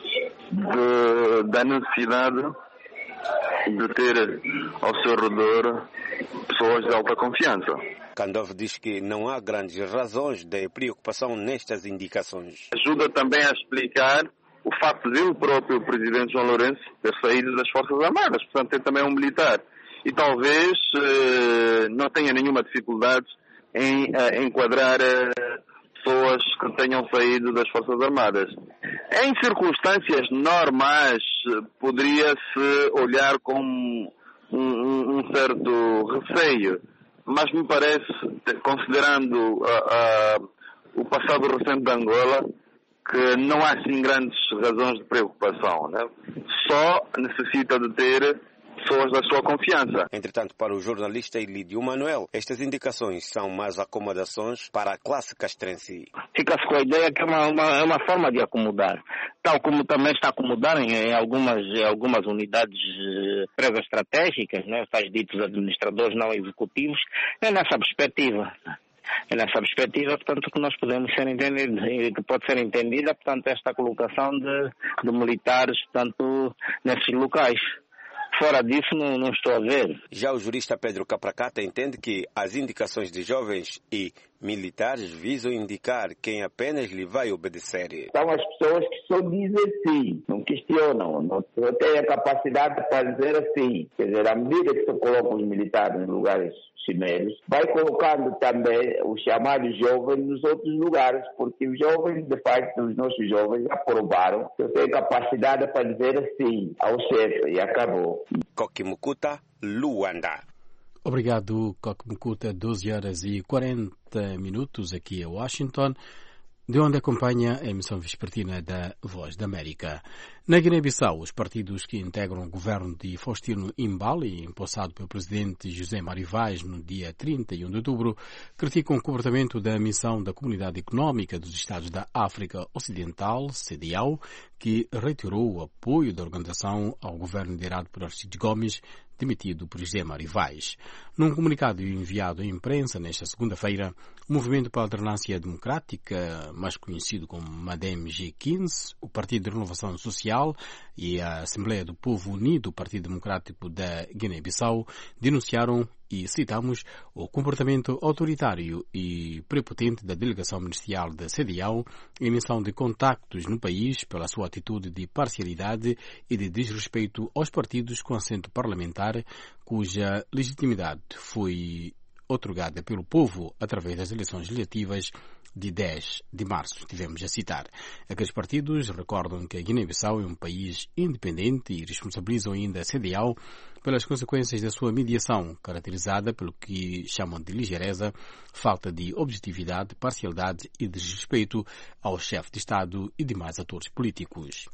S9: da necessidade de ter ao seu redor pessoas de alta confiança.
S10: Kandov diz que não há grandes razões de preocupação nestas indicações.
S9: Ajuda também a explicar o facto de ele próprio, o presidente João Lourenço, ter saído das Forças Armadas, portanto tem também um militar. E talvez não tenha nenhuma dificuldade em enquadrar pessoas que tenham saído das Forças Armadas. Em circunstâncias normais, poderia-se olhar com um certo receio, mas me parece, considerando o passado recente de Angola, que não há assim grandes razões de preocupação, né? Só necessita de ter pessoas da sua confiança.
S10: Entretanto, para o jornalista Ilídio Manuel, estas indicações são mais acomodações para a classe castrense.
S12: Fica-se com a ideia que é uma forma de acomodar, tal como também está a acomodar em algumas unidades empresas estratégicas, né, tais ditos administradores não executivos. É nessa perspectiva. Portanto, que nós podemos ser entendidos, que pode ser entendida, portanto, esta colocação de militares, portanto, nesses locais. Fora disso, não estou a ver.
S10: Já o jurista Pedro Capracata entende que as indicações de jovens e militares visam indicar quem apenas lhe vai obedecer.
S3: São as pessoas que só dizem sim, não questionam, não têm a capacidade para dizer assim. Quer dizer, à medida que se colocam os militares em lugares cimeiros, vai colocando também os chamados jovens nos outros lugares, porque os jovens, de facto, os nossos jovens aprovaram que têm capacidade para dizer assim ao chefe e acabou.
S10: Coque Mukuta, Luanda.
S5: Obrigado, Coque Mukuta. 12 horas e 40 minutos aqui em Washington. de onde acompanha a emissão vespertina da Voz da América. Na Guiné-Bissau, os partidos que integram o governo de Faustino Imbali, empossado pelo presidente José Mário Vaz no dia 31 de outubro, criticam o comportamento da missão da Comunidade Económica dos Estados da África Ocidental, CEDEAO, que retirou o apoio da organização ao governo liderado por Aristides Gomes, demitido por José Mário Vaz. Num comunicado enviado à imprensa nesta segunda-feira, o Movimento para a Alternância Democrática, mais conhecido como MADEM G15, o Partido de Renovação Social e a Assembleia do Povo Unido, o Partido Democrático da Guiné-Bissau, denunciaram, e citamos, o comportamento autoritário e prepotente da delegação ministerial da CEDEAO em missão de contactos no país pela sua atitude de parcialidade e de desrespeito aos partidos com assento parlamentar, cuja legitimidade foi outorgada pelo povo através das eleições legislativas de 10 de março. Tivemos a citar. Aqueles partidos recordam que a Guiné-Bissau é um país independente e responsabilizam ainda a CEDEAO pelas consequências da sua mediação, caracterizada pelo que chamam de ligeireza, falta de objetividade, parcialidade e desrespeito ao chefe de Estado e demais atores políticos.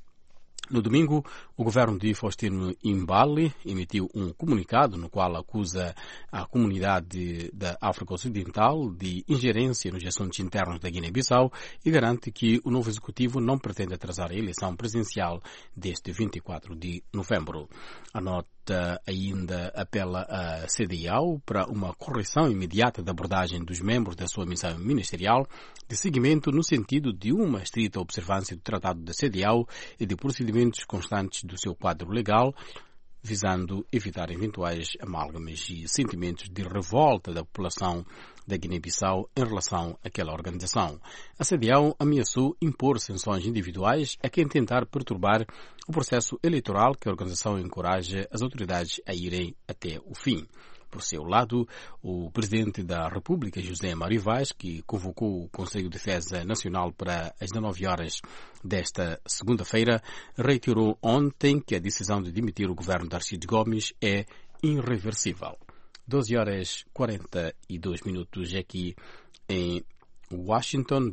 S5: No domingo, o governo de Faustino Imbali emitiu um comunicado no qual acusa a comunidade da África Ocidental de ingerência nos assuntos internos da Guiné-Bissau e garante que o novo executivo não pretende atrasar a eleição presidencial deste 24 de novembro. A nota ainda apela à CEDEAO para uma correção imediata da abordagem dos membros da sua missão ministerial de seguimento no sentido de uma estrita observância do Tratado da CEDEAO e de procedimentos constantes do seu quadro legal, visando evitar eventuais amálgamas e sentimentos de revolta da população da Guiné-Bissau em relação àquela organização. A CEDEAO ameaçou impor sanções individuais a quem tentar perturbar o processo eleitoral que a organização encoraja as autoridades a irem até o fim. Por seu lado, o presidente da República, José Mário Vaz, que convocou o Conselho de Defesa Nacional para as 19 horas desta segunda-feira, reiterou ontem que a decisão de demitir o governo de Aristides Gomes é irreversível. 12 horas 42 minutos aqui em Washington,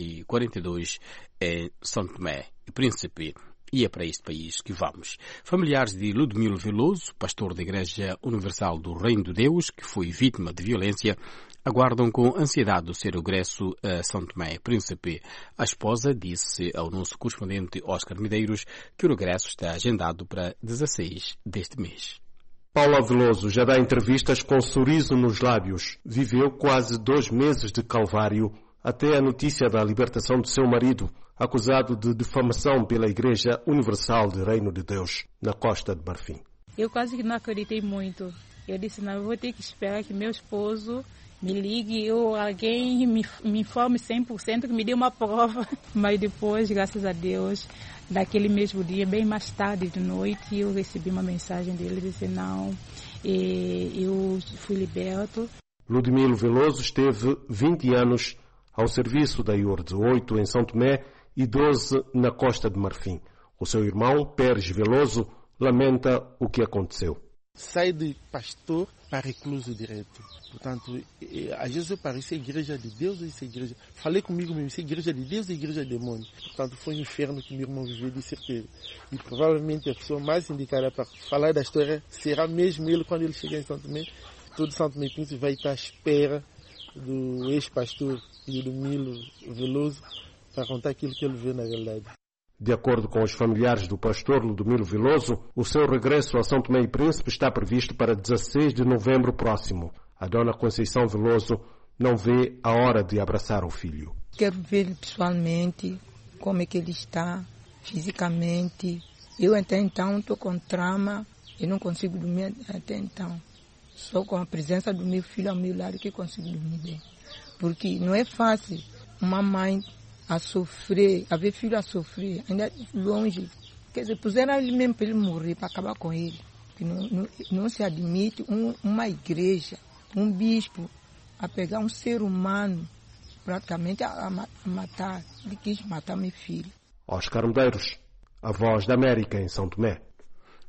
S5: 17h42 em São Tomé e Príncipe. E é para este país que vamos. Familiares de Ludmilo Veloso, pastor da Igreja Universal do Reino de Deus, que foi vítima de violência, aguardam com ansiedade o seu regresso a São Tomé e Príncipe. A esposa disse ao nosso correspondente Oscar Medeiros que o regresso está agendado para 16 deste mês.
S11: Paula Veloso já dá entrevistas com sorriso nos lábios. Viveu quase 2 meses de calvário até a notícia da libertação do seu marido, acusado de difamação pela Igreja Universal do Reino de Deus, na Costa de Marfim.
S13: Eu quase que não acreditei muito. Eu disse, não, eu vou ter que esperar que meu esposo me ligue ou alguém me informe 100%, que me dê uma prova. Mas depois, graças a Deus, daquele mesmo dia, bem mais tarde de noite, eu recebi uma mensagem dele dizendo, não, eu fui liberto.
S11: Ludmilo Veloso esteve 20 anos ao serviço da IURD, 8 em São Tomé e 12 na Costa de Marfim. O seu irmão, Pérez Veloso, lamenta o que aconteceu.
S14: Sai de pastor para recluso direto. Portanto, às vezes eu parecia igreja de Deus ou isso é igreja. Falei comigo mesmo, isso é igreja de Deus ou igreja de demônio. Portanto, foi um inferno que meu irmão viveu, de certeza. E provavelmente a pessoa mais indicada para falar da história será mesmo ele quando ele chegar em São Tomé. Todo Santo Tomé Príncipe vai estar à espera do ex-pastor Ludmilo Veloso para contar aquilo que ele viu na realidade.
S11: De acordo com os familiares do pastor Ludmilo Veloso, o seu regresso a São Tomé e Príncipe está previsto para 16 de novembro próximo. A dona Conceição Veloso não vê a hora de abraçar o filho.
S16: Quero ver pessoalmente como é que ele está, fisicamente. Eu até então estou com trauma e não consigo dormir até então. Só com a presença do meu filho ao meu lado que consigo dormir bem. Porque não é fácil uma mãe a sofrer, a ver filho a sofrer, ainda longe. Quer dizer, puseram ele mesmo para ele morrer, para acabar com ele. Que não se admite uma igreja, um bispo, a pegar um ser humano, praticamente a matar. Ele quis matar meu filho.
S11: Oscar Medeiros, a Voz da América em São Tomé.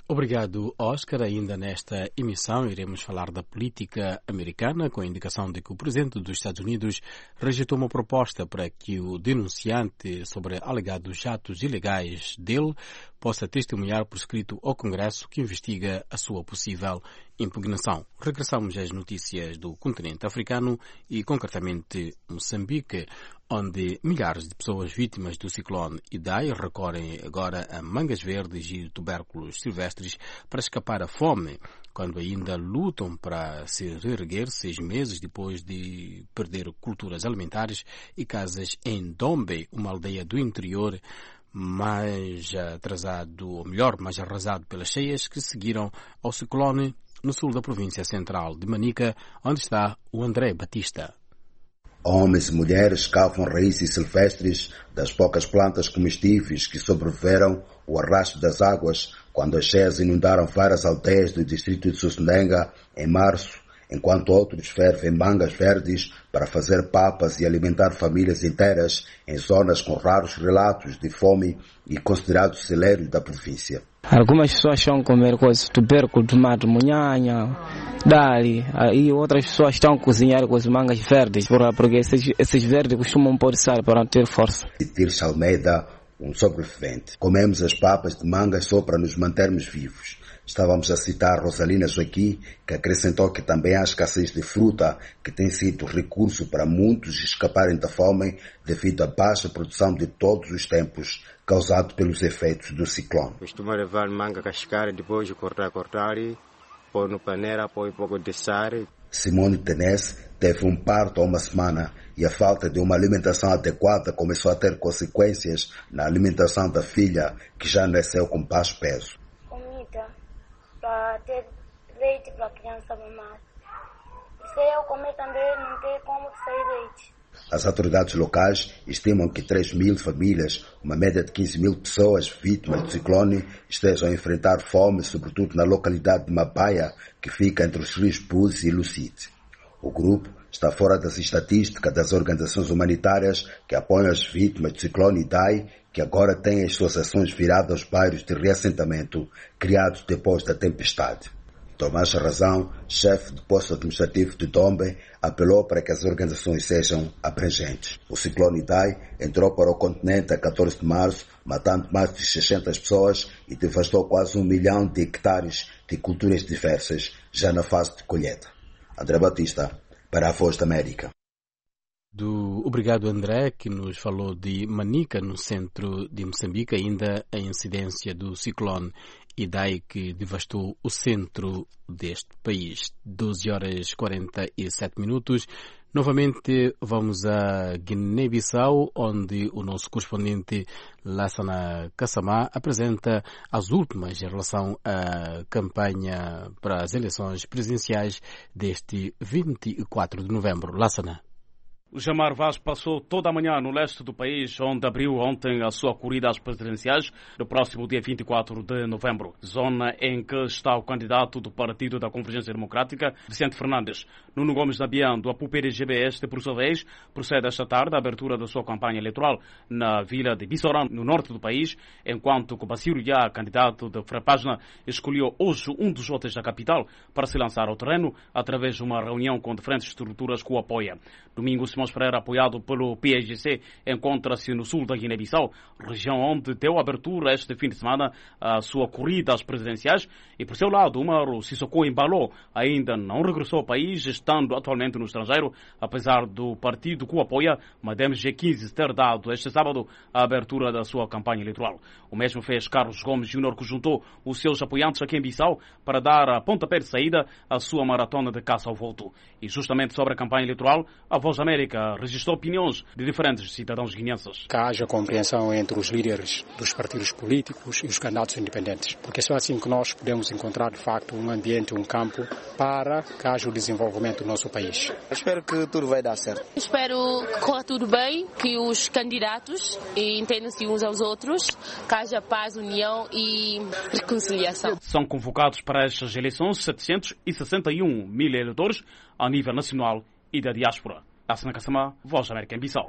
S5: Obrigado, Oscar. Ainda nesta emissão iremos falar da política americana, com a indicação de que o presidente dos Estados Unidos rejeitou uma proposta para que o denunciante sobre alegados atos ilegais dele possa testemunhar por escrito ao Congresso que investiga a sua possível impugnação. Regressamos às notícias do continente africano e, concretamente, Moçambique, onde milhares de pessoas vítimas do ciclone Idai recorrem agora a mangas verdes e tubérculos silvestres para escapar à fome, quando ainda lutam para se reerguer 6 meses depois de perder culturas alimentares e casas em Dombe, uma aldeia do interior mais atrasado, ou melhor, mais arrasado pelas cheias que seguiram ao ciclone no sul da província central de Manica, onde está o André Batista.
S15: Homens e mulheres cavam raízes silvestres das poucas plantas comestíveis que sobreviveram o arrasto das águas quando as cheias inundaram várias aldeias do distrito de Sussundenga em março, enquanto outros fervem mangas verdes para fazer papas e alimentar famílias inteiras em zonas com raros relatos de fome e considerados celeiros da província.
S17: Algumas pessoas estão a comer coisas, tubérculo, tomate, munhanha, dali, e outras pessoas estão a cozinhar com as mangas verdes, porque esses verdes costumam pôr sal para ter força.
S15: E Tirsa Almeida, um sobrevivente. Comemos as papas de mangas só para nos mantermos vivos. Estávamos a citar Rosalina Joaquim, que acrescentou que também há escassez de fruta, que tem sido recurso para muitos escaparem da fome devido à baixa produção de todos os tempos, causado pelos efeitos do ciclone.
S18: Costuma levar manga cascara, depois de cortar, pôr no panela, pôr um pouco de sal.
S15: Simone Tenesse teve um parto há uma semana e a falta de uma alimentação adequada começou a ter consequências na alimentação da filha, que já nasceu com baixo peso.
S20: Comida para ter leite para a criança mamar. Se eu comer também, não tem como sair leite.
S15: As autoridades locais estimam que 3.000 famílias, uma média de 15.000 pessoas vítimas do ciclone, estejam a enfrentar fome, sobretudo na localidade de Mabaia, que fica entre os rios Puz e Lucite. O grupo está fora das estatísticas das organizações humanitárias que apoiam as vítimas do ciclone Idai, que agora têm as suas ações viradas aos bairros de reassentamento criados depois da tempestade. Tomás Razão, chefe do posto administrativo de Dombe, apelou para que as organizações sejam abrangentes. O ciclone Idai entrou para o continente a 14 de março, matando mais de 600 pessoas e devastou quase 1 milhão de hectares de culturas diversas, já na fase de colheita. André Batista, para a Voz da América.
S5: Obrigado, André, que nos falou de Manica, no centro de Moçambique, ainda a incidência do ciclone Idai, que devastou o centro deste país. 12h47. Novamente vamos a Guiné-Bissau, onde o nosso correspondente Lassana Kassamá apresenta as últimas em relação à campanha para as eleições presidenciais deste 24 de novembro. Lassana.
S25: O Jamar Vaz passou toda a manhã no leste do país, onde abriu ontem a sua corrida às presidenciais no próximo dia 24 de novembro, zona em que está o candidato do Partido da Convergência Democrática, Vicente Fernandes. Nuno Gomes Nabian, do APU-PDGBS, por sua vez, procede esta tarde à abertura da sua campanha eleitoral na vila de Bissorã, no norte do país, enquanto que Bassirou Yá, candidato de Frapágina, escolheu hoje um dos hotéis da capital para se lançar ao terreno através de uma reunião com diferentes estruturas que o apoia. Domingo, Simões Pereira, apoiado pelo PSGC, encontra-se no sul da Guiné-Bissau, região onde deu abertura este fim de semana à sua corrida às presidenciais, e por seu lado, Umaru Sissoko Embalo ainda não regressou ao país, estando atualmente no estrangeiro, apesar do partido que o apoia, Madem G15, ter dado este sábado a abertura da sua campanha eleitoral. O mesmo fez Carlos Gomes Júnior, que juntou os seus apoiantes aqui em Bissau para dar a pontapé de saída à sua maratona de caça ao voto. E justamente sobre a campanha eleitoral, a Voz da América registrou opiniões de diferentes cidadãos guineenses.
S26: Que haja compreensão entre os líderes dos partidos políticos e os candidatos independentes, porque é só assim que nós podemos encontrar, de facto, um ambiente, um campo para que haja o desenvolvimento do nosso país.
S27: Espero que tudo vai dar certo.
S28: Espero que corra tudo bem, que os candidatos entendam-se uns aos outros, que haja paz, união e reconciliação.
S25: São convocados para estas eleições 761 mil eleitores a nível nacional e da diáspora. Lassana Kassamá, Voz da América em Bissau.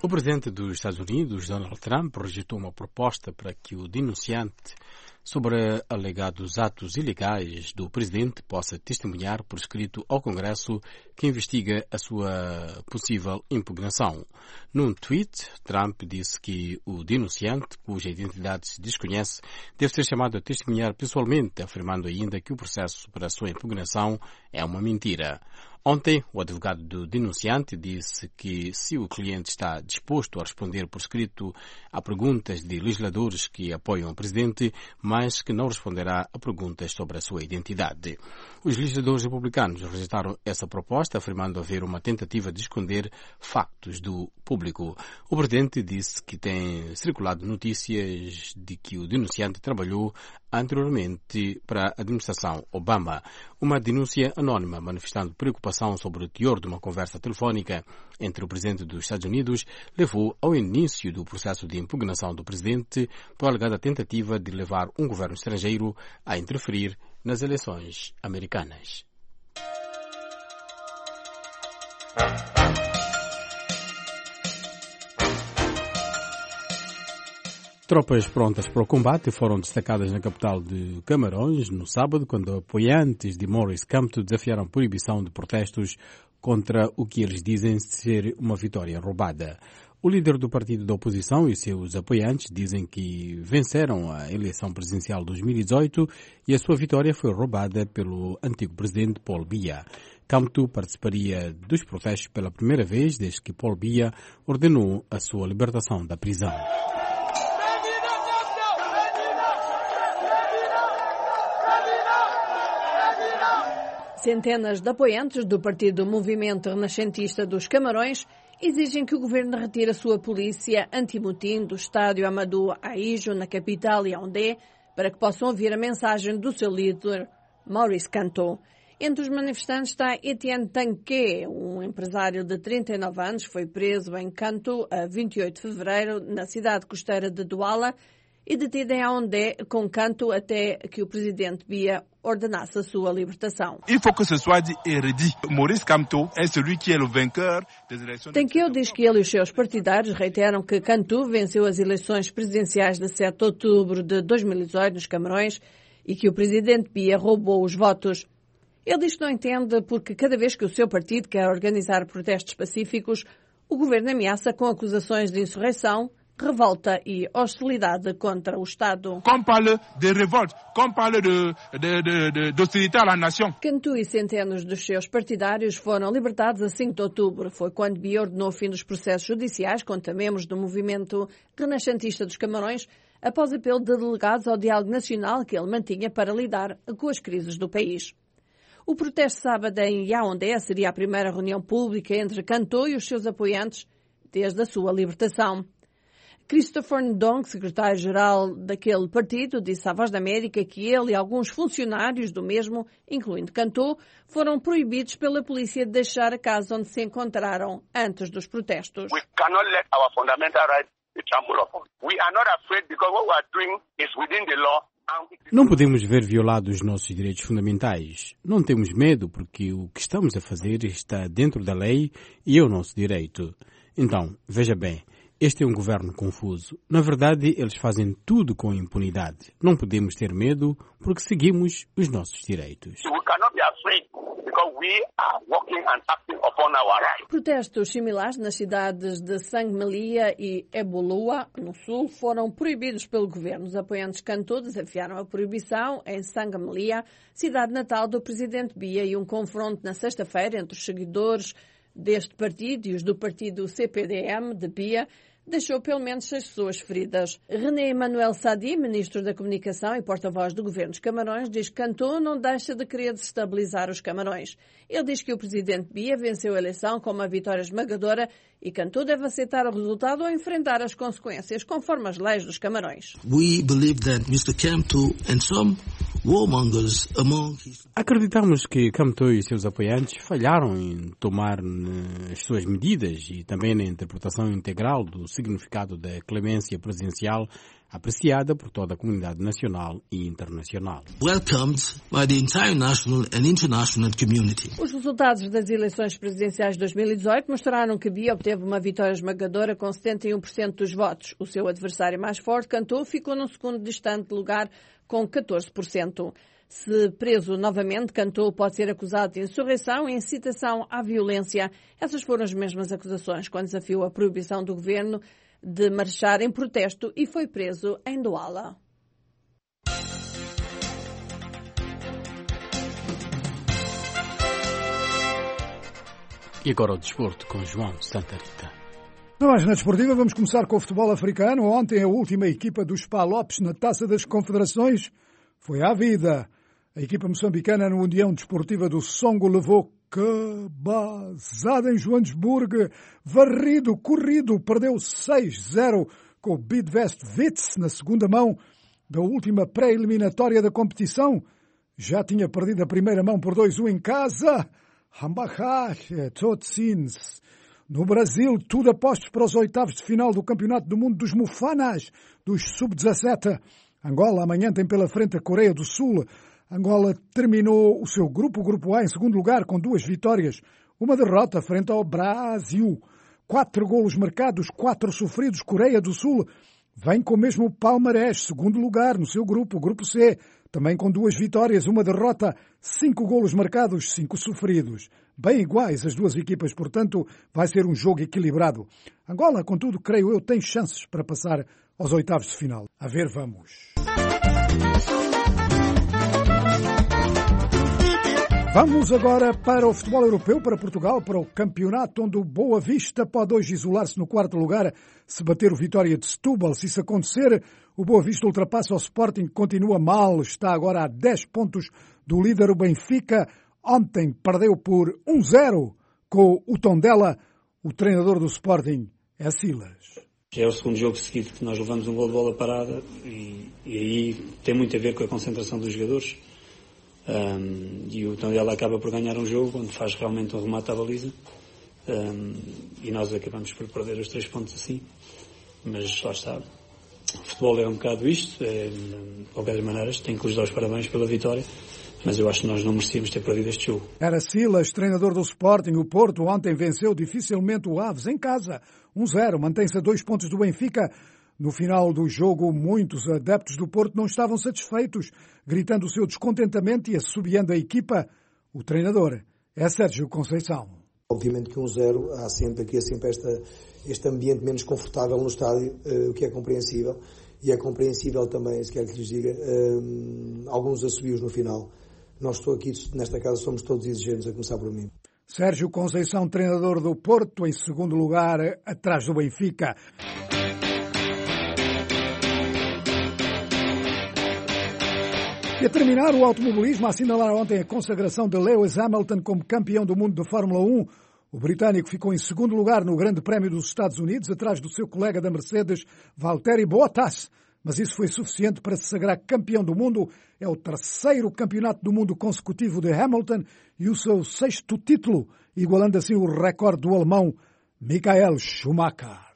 S5: O presidente dos Estados Unidos, Donald Trump, rejeitou uma proposta para que o denunciante sobre alegados atos ilegais do presidente possa testemunhar por escrito ao Congresso que investiga a sua possível impugnação. Num tweet, Trump disse que o denunciante, cuja identidade se desconhece, deve ser chamado a testemunhar pessoalmente, afirmando ainda que o processo para a sua impugnação é uma mentira. Ontem, o advogado do denunciante disse que se o cliente está disposto a responder por escrito a perguntas de legisladores que apoiam o presidente, mas que não responderá a perguntas sobre a sua identidade. Os legisladores republicanos rejeitaram essa proposta, afirmando haver uma tentativa de esconder factos do público. O presidente disse que tem circulado notícias de que o denunciante trabalhou anteriormente para a administração Obama. Uma denúncia anónima manifestando preocupação sobre o teor de uma conversa telefónica entre o presidente dos Estados Unidos levou ao início do processo de impugnação do presidente por alegada tentativa de levar um governo estrangeiro a interferir nas eleições americanas. Tropas prontas para o combate foram destacadas na capital de Camarões no sábado, quando apoiantes de Maurice Kamto desafiaram a proibição de protestos contra o que eles dizem ser uma vitória roubada. O líder do partido da oposição e seus apoiantes dizem que venceram a eleição presidencial de 2018 e a sua vitória foi roubada pelo antigo presidente Paul Biya. Kamto participaria dos protestos pela primeira vez desde que Paul Biya ordenou a sua libertação da prisão.
S1: Centenas de apoiantes do Partido Movimento Renascentista dos Camarões exigem que o governo retire a sua polícia anti-motim do estádio Amadou Ahidjo, na capital Yaoundé, para que possam ouvir a mensagem do seu líder, Maurice Kamto. Entre os manifestantes está Etienne Tanquet, um empresário de 39 anos, foi preso em Kamto a 28 de fevereiro, na cidade costeira de Douala, e detido em Yaoundé com Kamto até que o presidente Biya ordenasse a sua libertação.
S2: Il faut que ce soit dit et redit. Maurice Kamto é celui qui est le vainqueur des élections.
S1: Tanquet diz que ele e os seus partidários reiteram que Kamto venceu as eleições presidenciais de 7 de outubro de 2018 nos Camarões e que o presidente Biya roubou os votos. Ele diz que não entende porque cada vez que o seu partido quer organizar protestos pacíficos, o governo ameaça com acusações de insurreição, revolta e hostilidade contra o Estado.
S2: Comme parle de révolte, comme parle d'hostilité à la nation.
S1: Kamto e centenas dos seus partidários foram libertados a 5 de outubro. Foi quando Biya ordenou o fim dos processos judiciais contra membros do movimento renascentista dos Camarões, após apelo de delegados ao diálogo nacional que ele mantinha para lidar com as crises do país. O protesto sábado em Yaoundé seria a primeira reunião pública entre Kamto e os seus apoiantes desde a sua libertação. Christopher Ndong, secretário-geral daquele partido, disse à Voz da América que ele e alguns funcionários do mesmo, incluindo Kamto, foram proibidos pela polícia de deixar a casa onde se encontraram antes dos protestos.
S6: We cannot let our fundamental rights be trampled upon. We are not afraid because what we are doing is within the law.
S5: Não podemos ver violados os nossos direitos fundamentais. Não temos medo porque o que estamos a fazer está dentro da lei e é o nosso direito. Então, veja bem, este é um governo confuso. Na verdade, eles fazem tudo com impunidade. Não podemos ter medo porque seguimos os nossos direitos.
S6: We cannot be afraid because we are working and acting upon our rights.
S1: Protestos similares nas cidades de Sangmelia e Eboloua, no sul, foram proibidos pelo governo. Os apoiantes Kamto desafiaram a proibição em Sangmelia, cidade natal do presidente Biya, e um confronto na sexta-feira entre os seguidores deste partido e os do partido CPDM de Biya deixou pelo menos 6 pessoas feridas. René Emmanuel Sadi, ministro da Comunicação e porta-voz do governo dos Camarões, diz que Kamto não deixa de querer desestabilizar os Camarões. Ele diz que o presidente Biya venceu a eleição com uma vitória esmagadora e Kamto deve aceitar o resultado ou enfrentar as consequências conforme as leis dos Camarões.
S7: We believe that Mr. Kamto and some
S4: warmongers among his...
S5: Acreditamos que Camto e seus apoiantes falharam em tomar as suas medidas e também na interpretação integral do significado da clemência presidencial apreciada por toda a comunidade nacional e internacional.
S4: Welcomed by the entire national and international community.
S1: Os resultados das eleições presidenciais de 2018 mostraram que Biya obteve uma vitória esmagadora com 71% dos votos. O seu adversário mais forte, Kanto, ficou num segundo distante lugar com 14%. Se preso novamente, Kanto pode ser acusado de insurreição e incitação à violência. Essas foram as mesmas acusações quando desafiou a proibição do governo de marchar em protesto e foi preso em Douala.
S5: E agora o desporto com João Santa Rita.
S7: Na página desportiva vamos começar com o futebol africano. Ontem a última equipa dos Palopes na Taça das Confederações foi à vida. A equipa moçambicana no União Desportiva do Songo levou cabazada em Joanesburgo, varrido, corrido, perdeu 6-0 com o Bidvest Wits na segunda mão da última pré-eliminatória da competição. Já tinha perdido a primeira mão por 2-1 em casa. Totsins. No Brasil, tudo apostos para os oitavos de final do Campeonato do Mundo dos Mufanas, dos Sub-17. Angola amanhã tem pela frente a Coreia do Sul. Angola terminou o seu grupo, o Grupo A, em segundo lugar, com 2 vitórias, uma derrota frente ao Brasil. 4 golos marcados, 4 sofridos. Coreia do Sul vem com o mesmo palmarés, segundo lugar no seu grupo, o Grupo C, também com 2 vitórias, uma derrota, 5 golos marcados, 5 sofridos. Bem iguais as duas equipas, portanto, vai ser um jogo equilibrado. Angola, contudo, creio eu, tem chances para passar aos oitavos de final. A ver, vamos. Vamos agora para o futebol europeu, para Portugal, para o campeonato, onde o Boa Vista pode hoje isolar-se no 4º lugar, se bater o Vitória de Setúbal. Se isso acontecer, o Boa Vista ultrapassa o Sporting, que continua mal, está agora a 10 pontos do líder, o Benfica. Ontem perdeu por 1-0 com o Tondela. O treinador do Sporting é Silas.
S8: Já é o segundo jogo seguido que nós levamos um gol de bola parada e aí tem muito a ver com a concentração dos jogadores. E o Tondela acaba por ganhar um jogo onde faz realmente um remate à baliza e nós acabamos por perder os 3 pontos assim, mas lá está, o futebol é um bocado isto, de qualquer maneira tenho que lhes dar os parabéns pela vitória, mas eu acho que nós não merecíamos ter perdido este jogo.
S7: Era Silas, treinador do Sporting. O Porto ontem venceu dificilmente o Aves em casa, 1-0, mantém-se a 2 pontos do Benfica. No final do jogo, muitos adeptos do Porto não estavam satisfeitos, gritando o seu descontentamento e assobiando a equipa. O treinador é Sérgio Conceição.
S19: Obviamente que 1-0, há sempre este ambiente menos confortável no estádio, o que é compreensível. E é compreensível também, se quer que lhes diga, alguns assobios no final. Nós aqui, nesta casa, somos todos exigentes, a começar por mim.
S7: Sérgio Conceição, treinador do Porto, em segundo lugar, atrás do Benfica. E a terminar, o automobilismo, a assinalar ontem a consagração de Lewis Hamilton como campeão do mundo de Fórmula 1. O britânico ficou em segundo lugar no Grande Prémio dos Estados Unidos, atrás do seu colega da Mercedes, Valtteri Bottas. Mas isso foi suficiente para se sagrar campeão do mundo. É o 3º campeonato do mundo consecutivo de Hamilton e o seu 6º título, igualando assim o recorde do alemão Michael Schumacher.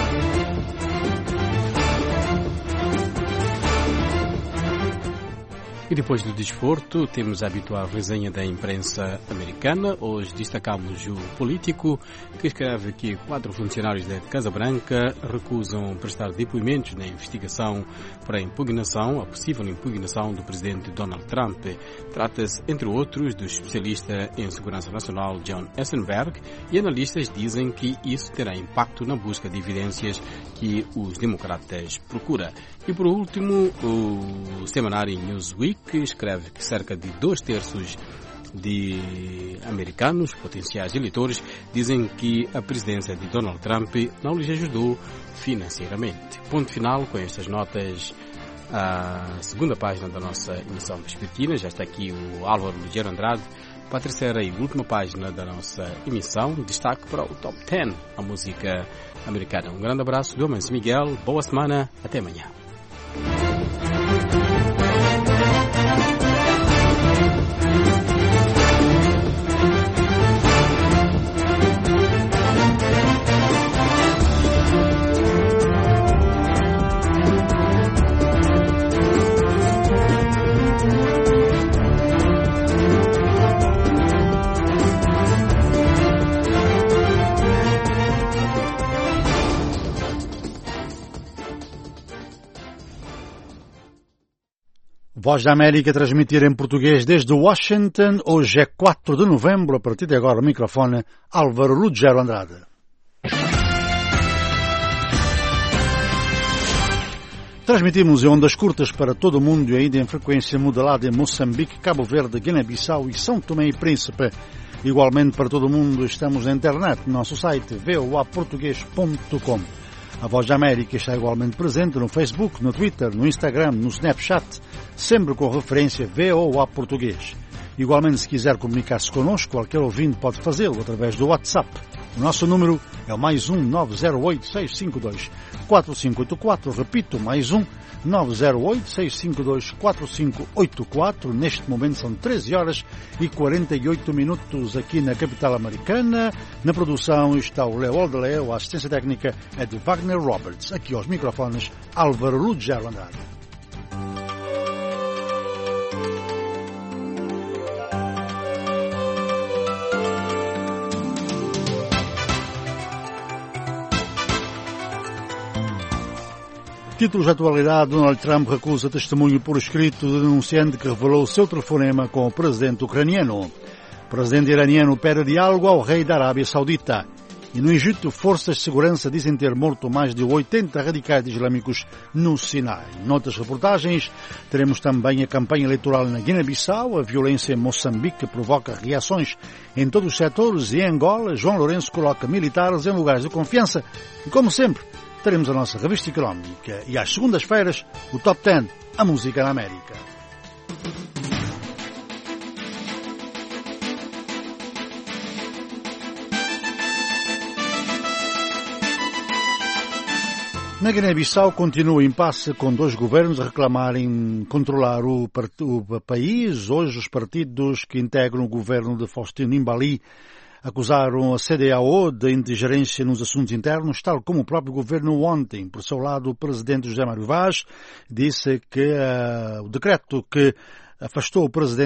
S5: E depois do desporto, temos a habitual resenha da imprensa americana. Hoje destacamos o político que escreve que 4 funcionários da Casa Branca recusam prestar depoimentos na investigação para a possível impugnação do presidente Donald Trump. Trata-se, entre outros, do especialista em segurança nacional John Essenberg, e analistas dizem que isso terá impacto na busca de evidências que os democratas procuram. E por último, o semanário Newsweek escreve que cerca de 2/3 de americanos, potenciais eleitores, dizem que a presidência de Donald Trump não lhes ajudou financeiramente. Ponto final com estas notas. A segunda página da nossa emissão vespertina. Já está aqui o Álvaro Ligeiro Andrade para a terceira e última página da nossa emissão. Destaque para o Top 10, a música americana. Um grande abraço do Manso Miguel, boa semana, até amanhã.
S3: Voz da América transmitir em português desde Washington. Hoje é 4 de novembro. A partir de agora, o microfone Álvaro Ruggiero Andrade. Transmitimos em ondas curtas para todo o mundo e ainda em frequência modulada em Moçambique, Cabo Verde, Guiné-Bissau e São Tomé e Príncipe. Igualmente para todo o mundo estamos na internet, no nosso site voaportugues.com. A Voz da América está igualmente presente no Facebook, no Twitter, no Instagram, no Snapchat, sempre com referência VOA Português. Igualmente, se quiser comunicar-se connosco, qualquer ouvinte pode fazê-lo através do WhatsApp. O nosso número é o +1 908 652 4584. Repito, +1 908 652 4584. Neste momento são 13 horas e 48 minutos aqui na capital americana. Na produção está o Leo Aldeleo, a assistência técnica é de Wagner Roberts. Aqui aos microfones, Álvaro Ruggiero Andrade. Títulos de atualidade: Donald Trump recusa testemunho por escrito do denunciante que revelou o seu telefonema com o presidente ucraniano. O presidente iraniano pede diálogo ao rei da Arábia Saudita. E no Egito, forças de segurança dizem ter morto mais de 80 radicais islâmicos no Sinai. Noutras reportagens, teremos também a campanha eleitoral na Guiné-Bissau, a violência em Moçambique que provoca reações em todos os setores e em Angola, João Lourenço coloca militares em lugares de confiança. E como sempre, teremos a nossa revista económica e às segundas-feiras o Top 10, a música na América. Na Guiné-Bissau continua o impasse com dois governos a reclamarem controlar o país. Hoje os partidos que integram o governo de Faustino Imbali acusaram a CDAO de ingerência nos assuntos internos, tal como o próprio governo ontem. Por seu lado, o presidente José Mário Vaz disse que o decreto que afastou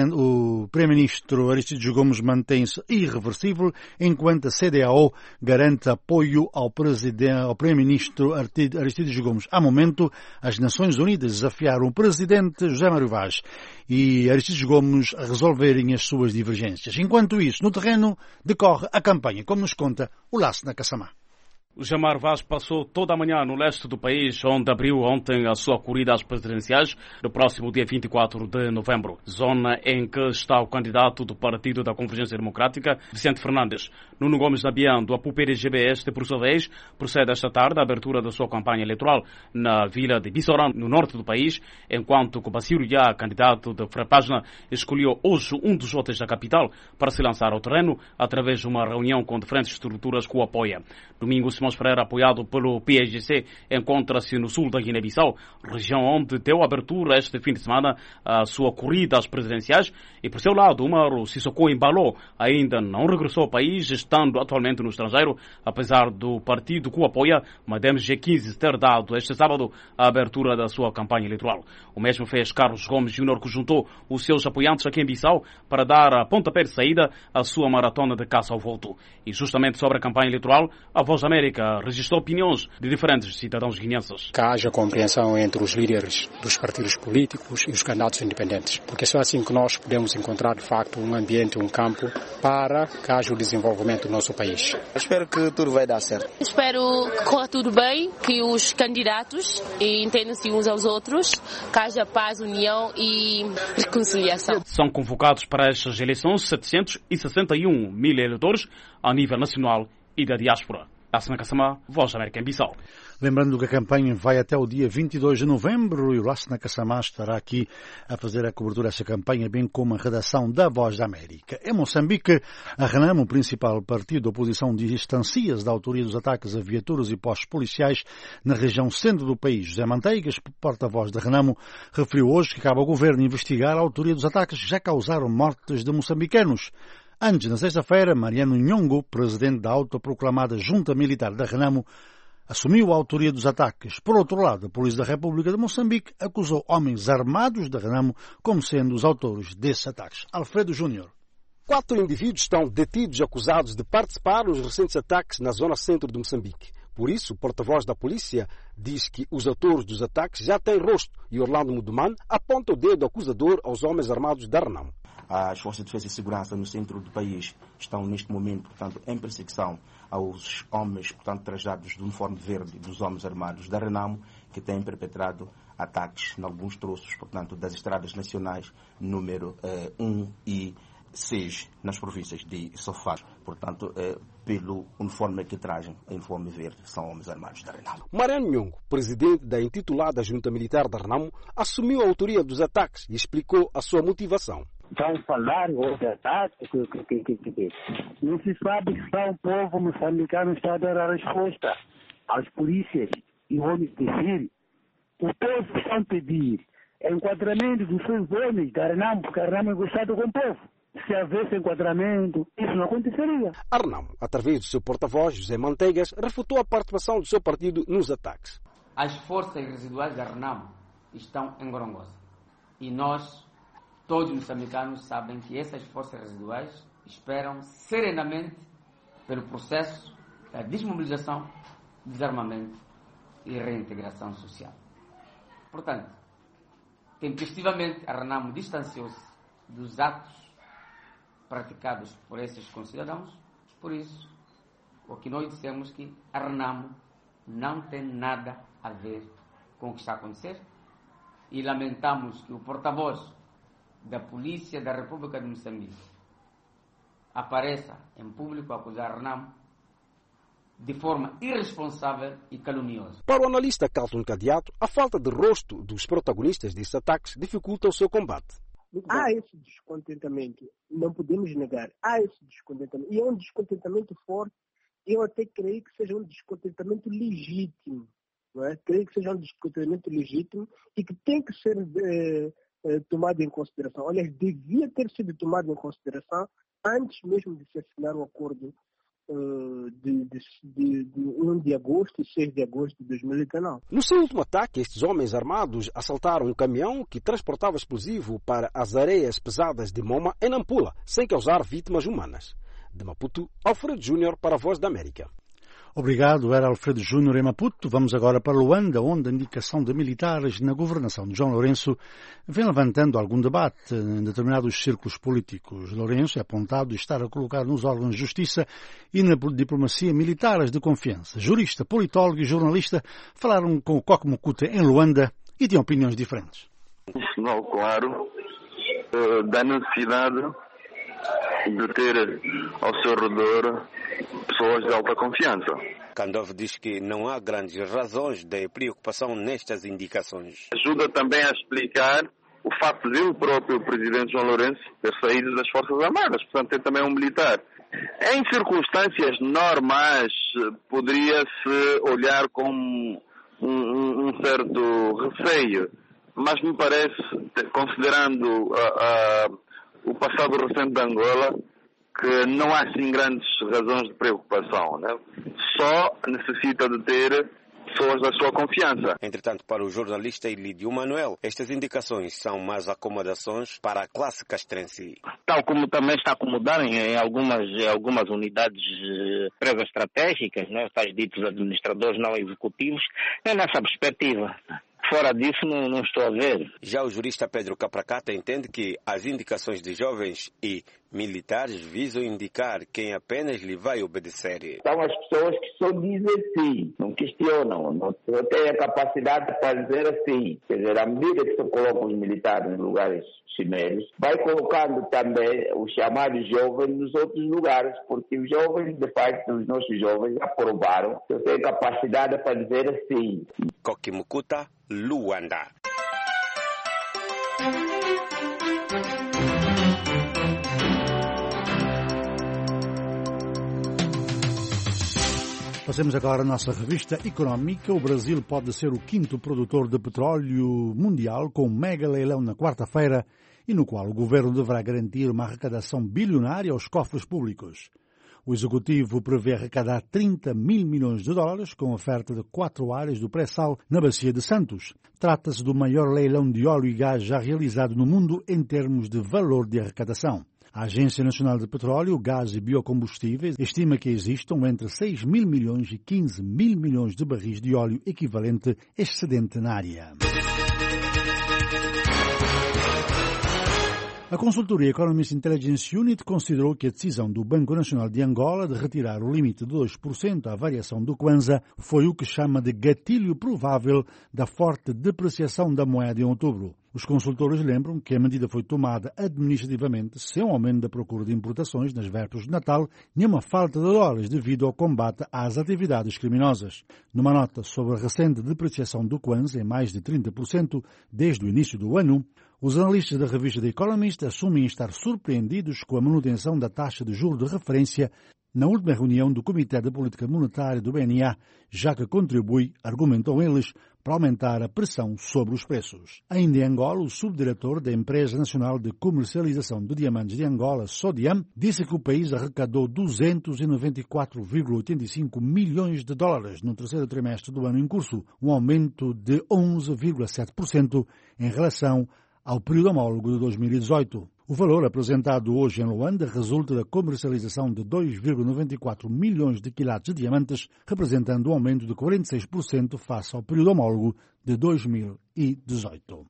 S3: o primeiro-ministro Aristides Gomes mantém-se irreversível, enquanto a CDAO garante apoio ao primeiro-ministro Aristides Gomes. Há momento, as Nações Unidas desafiaram o presidente José Mário Vaz e Aristides Gomes a resolverem as suas divergências. Enquanto isso, no terreno, decorre a campanha, como nos conta o Lassana Kassamá.
S25: O Jamar Vaz passou toda a manhã no leste do país, onde abriu ontem a sua corrida às presidenciais no próximo dia 24 de novembro, zona em que está o candidato do Partido da Convergência Democrática, Vicente Fernandes. Nuno Gomes Nabian, do APU-PDGB, por sua vez, procede esta tarde à abertura da sua campanha eleitoral na vila de Bissorã, no norte do país, enquanto que Bassirou Yá, candidato da Frapágina, escolheu hoje um dos votos da capital para se lançar ao terreno através de uma reunião com diferentes estruturas que o apoia. Domingo, Simões Pereira, apoiado pelo PSGC, encontra-se no sul da Guiné-Bissau, região onde deu abertura este fim de semana a sua corrida às presidenciais, e por seu lado, Umaru Sissoko Embalo ainda não regressou ao país, estando atualmente no estrangeiro, apesar do partido que o apoia, Madem G15, ter dado este sábado a abertura da sua campanha eleitoral. O mesmo fez Carlos Gomes Júnior, que juntou os seus apoiantes aqui em Bissau para dar a pontapé de saída à sua maratona de caça ao volto. E justamente sobre a campanha eleitoral, a Voz da América registrou opiniões de diferentes cidadãos guineenses.
S26: Que haja compreensão entre os líderes dos partidos políticos e os candidatos independentes, porque é só assim que nós podemos encontrar, de facto, um ambiente, um campo para que haja o desenvolvimento do nosso país.
S27: Espero que tudo vai dar certo.
S28: Espero que corra tudo bem, que os candidatos entendam-se uns aos outros, que haja paz, união e reconciliação.
S25: São convocados para estas eleições 761 mil eleitores a nível nacional e da diáspora. Lassana Kassamá, Voz da América em Bissau.
S3: Lembrando que a campanha vai até o dia 22 de novembro e o Lassana Kassamá estará aqui a fazer a cobertura dessa campanha, bem como a redação da Voz da América. Em Moçambique, a Renamo, o principal partido da oposição, distancia-se da autoria dos ataques a viaturas e postos policiais na região centro do país. José Manteigas, porta-voz da Renamo, referiu hoje que cabe ao governo investigar a autoria dos ataques que já causaram mortes de moçambicanos. Antes, na sexta-feira, Mariano Nhongo, presidente da autoproclamada Junta Militar da Renamo, assumiu a autoria dos ataques. Por outro lado, a Polícia da República de Moçambique acusou homens armados da Renamo como sendo os autores desses ataques. Alfredo Júnior.
S9: 4 indivíduos estão detidos acusados de participar nos recentes ataques na zona centro de Moçambique. Por isso, o porta-voz da polícia diz que os autores dos ataques já têm rosto e Orlando Muduman aponta o dedo acusador aos homens armados da Renamo.
S10: As forças de defesa e segurança no centro do país estão neste momento, portanto, em perseguição aos homens, portanto, trajados de uniforme verde dos homens armados da Renamo, que têm perpetrado ataques em alguns troços, portanto, das estradas nacionais número 1 e 6 nas províncias de Sofá. Portanto, pelo uniforme que trazem, uniforme verde, são homens armados da Renamo.
S9: Mariano Nhongo, presidente da intitulada Junta Militar da Renamo, assumiu a autoria dos ataques e explicou a sua motivação.
S12: Vão falar de ataques, não se sabe que só o povo moçambicano está a dar a resposta às polícias e vamos dizer. O povo está a pedir enquadramento dos seus homens da Renamo, porque a Renamo é gostado com o povo. Se houvesse enquadramento, isso não aconteceria.
S9: A Renamo, através do seu porta-voz, José Manteigas, refutou a participação do seu partido nos ataques.
S13: As forças residuais da Renamo estão em Gorongosa. E nós, todos os moçambicanos, sabem que essas forças residuais esperam serenamente pelo processo da desmobilização, desarmamento e reintegração social. Portanto, tempestivamente, a Renamo distanciou-se dos atos praticados por esses concidadãos. Por isso, o que nós dissemos que a Renamo não tem nada a ver com o que está a acontecer e lamentamos que o porta-voz da Polícia da República de Moçambique apareça em público a acusar a Renamo de forma irresponsável e caluniosa.
S9: Para o analista Carlton Cadeato, a falta de rosto dos protagonistas desses ataques dificulta o seu combate.
S12: Há esse descontentamento, não podemos negar, há esse descontentamento. E é um descontentamento forte, eu até creio que seja um descontentamento legítimo. Não é? Creio que seja um descontentamento legítimo e que tem que ser tomado em consideração. Aliás, devia ter sido tomado em consideração antes mesmo de se assinar o acordo de 1 de agosto e 6 de agosto de 2019.
S9: No seu último ataque, estes homens armados assaltaram um caminhão que transportava explosivo para as areias pesadas de Moma, em Nampula, sem causar vítimas humanas. De Maputo, Alfredo Júnior para a Voz da América.
S3: Obrigado, era Alfredo Júnior em Maputo. Vamos agora para Luanda, onde a indicação de militares na governação de João Lourenço vem levantando algum debate em determinados círculos políticos. Lourenço é apontado de estar a colocar nos órgãos de justiça e na diplomacia militares de confiança. Jurista, politólogo e jornalista falaram com o Coque Mucuta em Luanda e tinham opiniões diferentes.
S21: Um sinal claro da necessidade de ter ao seu redor pessoas de alta confiança.
S22: Kandov diz que não há grandes razões de preocupação nestas indicações.
S21: Ajuda também a explicar o facto de o próprio presidente João Lourenço ter saído das Forças Armadas, portanto tem também um militar. Em circunstâncias normais, poderia-se olhar com um certo receio, mas me parece, considerando o passado recente de Angola, que não há assim grandes razões de preocupação, né? Só necessita de ter pessoas da sua confiança.
S22: Entretanto, para o jornalista Elidio Manuel, estas indicações são mais acomodações para a classe castrense.
S23: Tal como também está a acomodar em algumas unidades empresas estratégicas, né? Tais ditos administradores não executivos, é nessa perspectiva. Fora disso, não estou a ver.
S22: Já o jurista Pedro Capracata entende que as indicações de jovens e militares visam indicar quem apenas lhe vai obedecer.
S24: São as pessoas que só dizem sim, não questionam, não têm a capacidade para dizer assim. Quer dizer, à medida que se colocam os militares em lugares cimeiros, vai colocando também os chamados jovens nos outros lugares, porque os jovens, de facto, os nossos jovens já provaram que têm capacidade para dizer assim.
S22: Coque Mucuta, Luanda.
S3: Passemos agora à nossa revista económica. O Brasil pode ser o quinto produtor de petróleo mundial, com um mega leilão na quarta-feira e no qual o governo deverá garantir uma arrecadação bilionária aos cofres públicos. O executivo prevê arrecadar 30 mil milhões de dólares com oferta de 4 áreas do pré-sal na Bacia de Santos. Trata-se do maior leilão de óleo e gás já realizado no mundo em termos de valor de arrecadação. A Agência Nacional de Petróleo, Gás e Biocombustíveis estima que existam entre 6 mil milhões e 15 mil milhões de barris de óleo equivalente excedente na área. A consultoria Economist Intelligence Unit considerou que a decisão do Banco Nacional de Angola de retirar o limite de 2% à variação do Kwanza foi o que chama de gatilho provável da forte depreciação da moeda em outubro. Os consultores lembram que a medida foi tomada administrativamente sem um aumento da procura de importações nas vésperas de Natal, nem uma falta de dólares devido ao combate às atividades criminosas. Numa nota sobre a recente depreciação do Kwanza em mais de 30% desde o início do ano, os analistas da revista The Economist assumem estar surpreendidos com a manutenção da taxa de juros de referência na última reunião do Comitê de Política Monetária do BNA, já que contribui, argumentam eles, para aumentar a pressão sobre os preços. Ainda em Angola, o subdiretor da Empresa Nacional de Comercialização de Diamantes de Angola, Sodiam, disse que o país arrecadou 294,85 milhões de dólares no terceiro trimestre do ano em curso, um aumento de 11,7% em relação ao período homólogo de 2018. O valor apresentado hoje em Luanda resulta da comercialização de 2,94 milhões de quilates de diamantes, representando um aumento de 46% face ao período homólogo de 2018.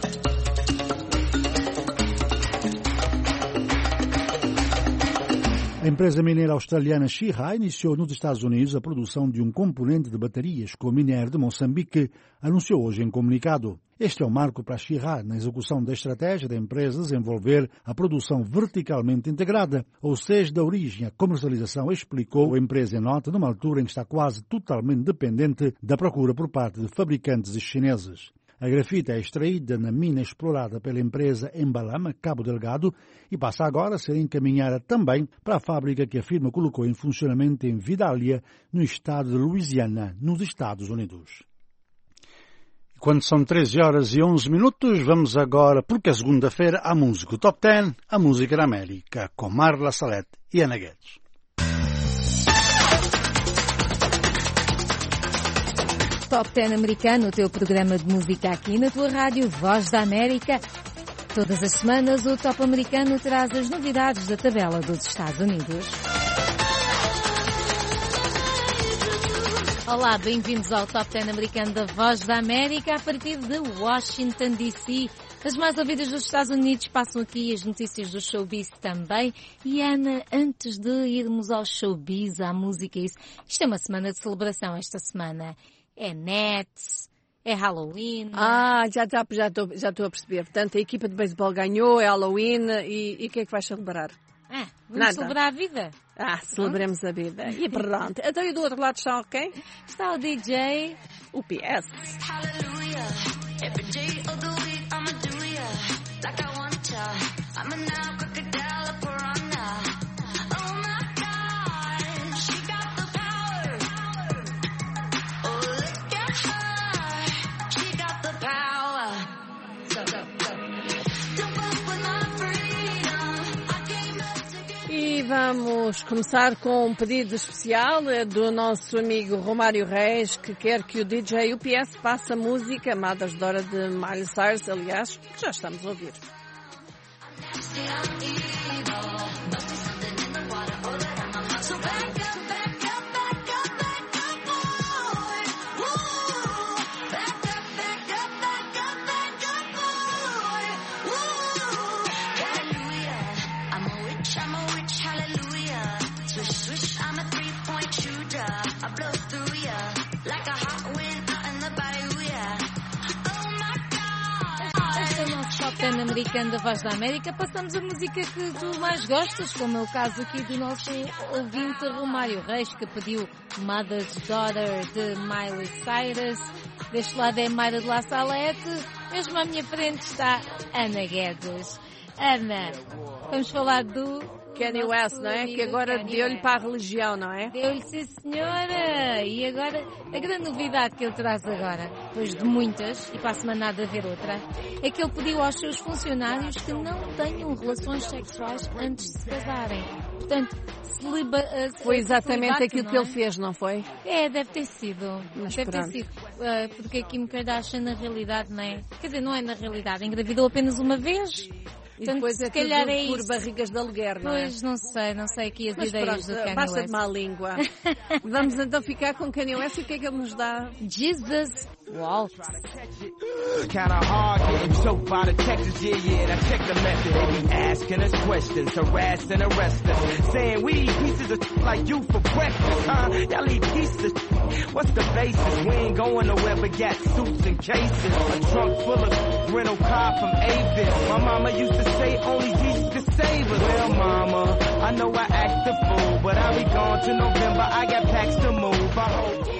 S3: A empresa mineira australiana Chira iniciou nos Estados Unidos a produção de um componente de baterias com o minério de Moçambique, anunciou hoje em comunicado. Este é o marco para a Chira na execução da estratégia da empresa desenvolver a produção verticalmente integrada, ou seja, da origem à comercialização, explicou a empresa em nota numa altura em que está quase totalmente dependente da procura por parte de fabricantes chineses. A grafita é extraída na mina explorada pela empresa Embalama, Cabo Delgado, e passa agora a ser encaminhada também para a fábrica que a firma colocou em funcionamento em Vidalia, no estado de Louisiana, nos Estados Unidos. Quando são 13 horas e 11 minutos, vamos agora, porque é segunda-feira, à música. O Top 10, a música da América, com Marla Salete e Ana Guedes.
S2: Top 10 americano, o teu programa de música aqui na tua rádio Voz da América. Todas as semanas o Top americano traz as novidades da tabela dos Estados Unidos. Olá, bem-vindos ao Top 10 americano da Voz da América a partir de Washington, D.C. As mais ouvidas dos Estados Unidos passam aqui, as notícias do showbiz também. E Ana, antes de irmos ao showbiz, à música, isto é uma semana de celebração esta semana. É Nets, é Halloween.
S1: Já estou a perceber. Portanto, a equipa de beisebol ganhou, é Halloween e o que é que vais celebrar?
S2: Vamos celebrar a vida.
S1: Celebremos a vida. E pronto. Então, e do outro lado está quem?
S2: Está o DJ,
S1: o PS. E vamos começar com um pedido especial do nosso amigo Romário Reis, que quer que o DJ UPS passe a música Amadas de Hora de Miley Cyrus, aliás, que já estamos a ouvir.
S2: Americano da Voz da América, passamos a música que tu mais gostas, como é o caso aqui do nosso ouvinte Romário Reis, que pediu Mother's Daughter de Miley Cyrus. Deste lado é Mayra de La Salete, mesmo à minha frente está Ana Guedes. Ana, vamos falar do
S1: Kanye West, não é? Que agora deu-lhe para a religião, não é?
S2: Deu-lhe, sim senhora! E agora, a grande novidade que ele traz agora, depois de muitas, e para a semana há de haver outra, é que ele pediu aos seus funcionários que não tenham relações sexuais antes de se casarem. Portanto,
S1: foi exatamente aquilo que ele fez, não foi?
S2: Deve ter sido. Porque a Kim Kardashian, na realidade, não é? Quer dizer, não é na realidade, engravidou apenas uma vez. Portanto,
S1: depois
S2: se
S1: é
S2: calhar
S1: tudo
S2: é
S1: por
S2: isso.
S1: barrigas de aluguer, não é?
S2: Pois, não sei aqui as
S1: Mas
S2: ideias
S1: pronto,
S2: do Kanye
S1: basta
S2: West.
S1: de má língua. Vamos então ficar com Kanye West e o que é que ele nos dá?
S2: Jesus Waltz.
S6: Kinda hard getting choked by the Texas, yeah. Now check the method. They be asking us questions, harass and arrest us, saying we eat pieces of like you for breakfast, huh? Y'all eat pieces of what's the basis? We ain't going nowhere but got suits and cases. A trunk full of rental car from Avis. My mama used to say only Jesus could save us. Well, mama, I know I act the fool, but I'll be gone to November. I got packs to move. I hope.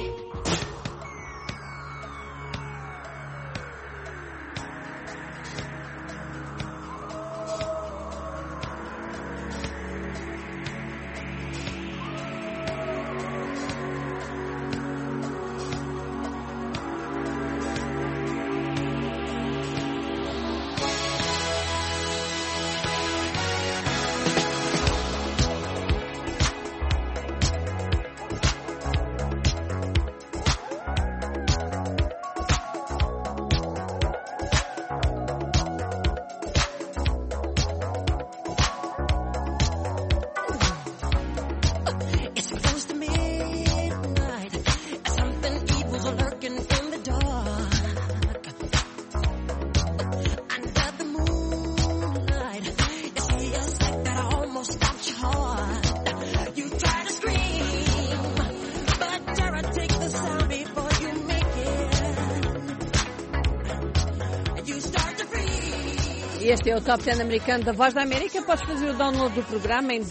S1: Este é o Top 10 americano da Voz da América. Podes fazer o download do programa em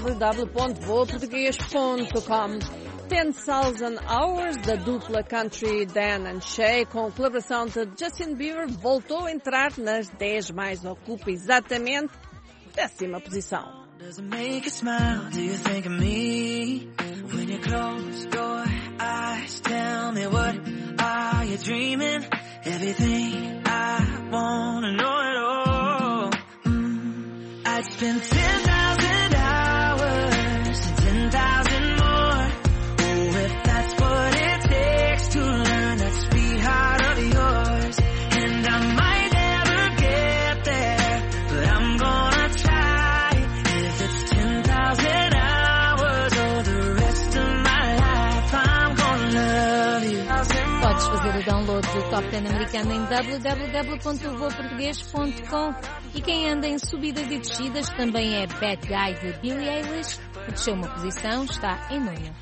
S1: www.voaportugues.com. 10,000 Hours, da dupla country Dan and Shay, com colaboração de Justin Bieber, voltou a entrar nas 10 mais, ocupa exatamente 10ª posição.
S11: Does it make you smile? Do you think of me? When you close your eyes, tell me what are you dreaming? Everything I wanna know at all. I'd spend 10,000 hours and 10,000 more. Oh, if that's what it takes to learn that sweetheart of yours. And I might never get there, but I'm gonna try. If it's 10,000 hours or the rest of my life, I'm gonna love you.
S2: Podes fazer o download do Top 10 americano em www.voaportugues.com. E quem anda em subidas e descidas também é Bad Guy de Billie Eilish, que desceu uma posição, está em nona.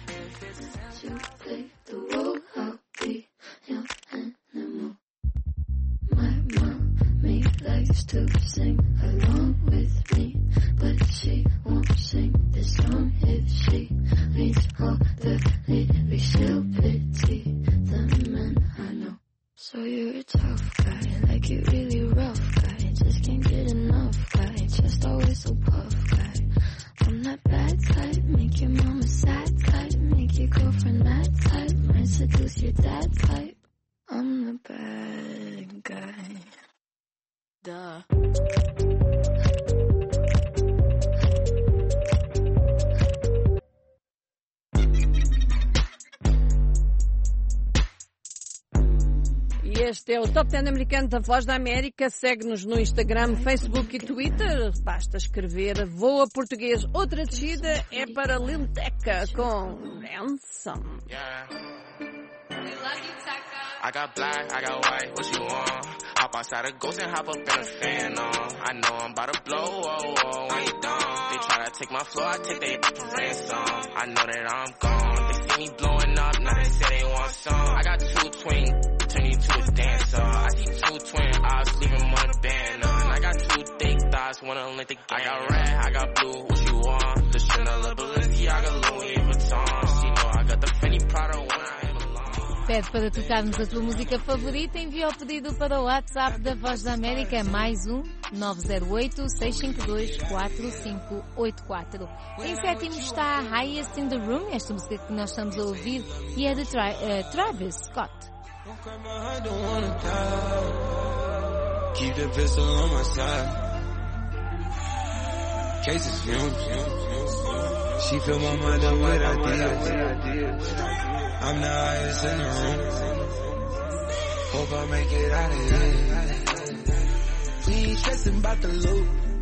S14: Likes to sing along with me, but she won't sing this song if she reads all the lyrics. She'll pity the men I know. So you're a tough guy, like you really rough guy. Just can't get enough guy, just always so puff guy. I'm that bad type, make your mama sad type, make your girlfriend mad type, might seduce your dad type. I'm the bad guy. Duh.
S1: E este é o Top 10 americano da Voz da América. Segue-nos no Instagram, Facebook e Twitter. Basta escrever Voa Português. Outra descida é para Lil Tecca com Ransom.
S15: I got black, I got white, what you want? Hop outside a ghost and hop up in a fan on. I know I'm about to blow, oh, oh, when you done. They try to take my floor, I take their ransom. I know that I'm gone. They see me blowing up, now they say they want some. I got two twin, turn you to a dancer. I see two twin eyes, leave them on the band. And I got two thick thighs, wanna link the game. I got red, I got blue, what you want? The Chanel, Balenciaga, Louis Vuitton. You know I got the Fendi Prada when I
S2: Pede para tocarmos a tua música favorita, envia o pedido para o WhatsApp da Voz da América, mais 908-652-4584. Em sétimo está Highest in the Room, esta música que nós estamos a ouvir, e é de Travis Scott.
S16: Keep the pistol on my side. Cases fumes. She fill my mind up with ideas. I'm the highest in the room. Hope I make it out of here. We ain't stressing about the loot.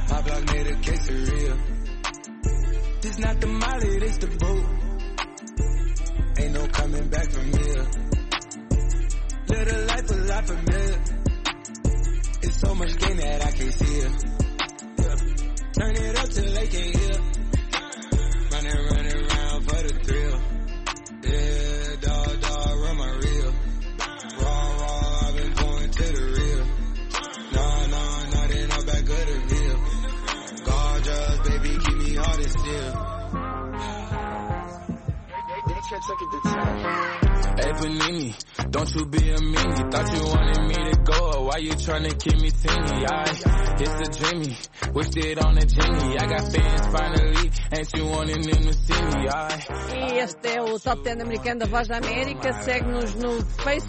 S16: My block made a quesadilla. This not the molly, this the boat. Ain't no coming back from here. Live a life a lot familiar. It's so much gain that I can't see it. Yeah. Turn it up till they can't hear. Running around for the thrill. Yeah, dog, run my reel. Raw, I've been going to the real. Nah, then I'm back of the hill. Gorgeous, baby, keep me hard and still. Hey, Panini, don't you be a meanie. Thought you wanted me to go, why you tryna keep me teeny? It's a dreamy, wished it on a genie. I got fans finally, ain't you wanting them to see me?
S1: E este é o Top 10 americano da Voz da América. Segue-nos no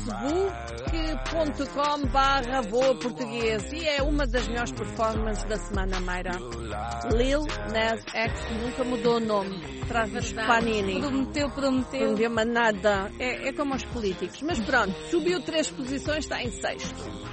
S1: facebook.com/Voa Português. E é uma das melhores performances da semana, Mayra. Lil Nas X nunca mudou o nome. Traz-nos Panini. Prometeu, mas nada. É como aos políticos. Mas pronto, subiu 3 posições, está em 6º.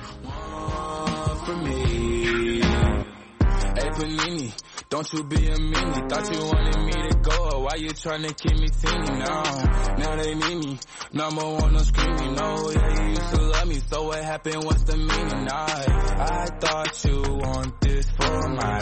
S16: Hey Panini, don't you be a meanie. Thought you wanted me to go, why you tryna keep me teeny now? Now they need me, number one on screaming. No, yeah, you used to love me, so what happened, what's the meaning? I thought you want this for my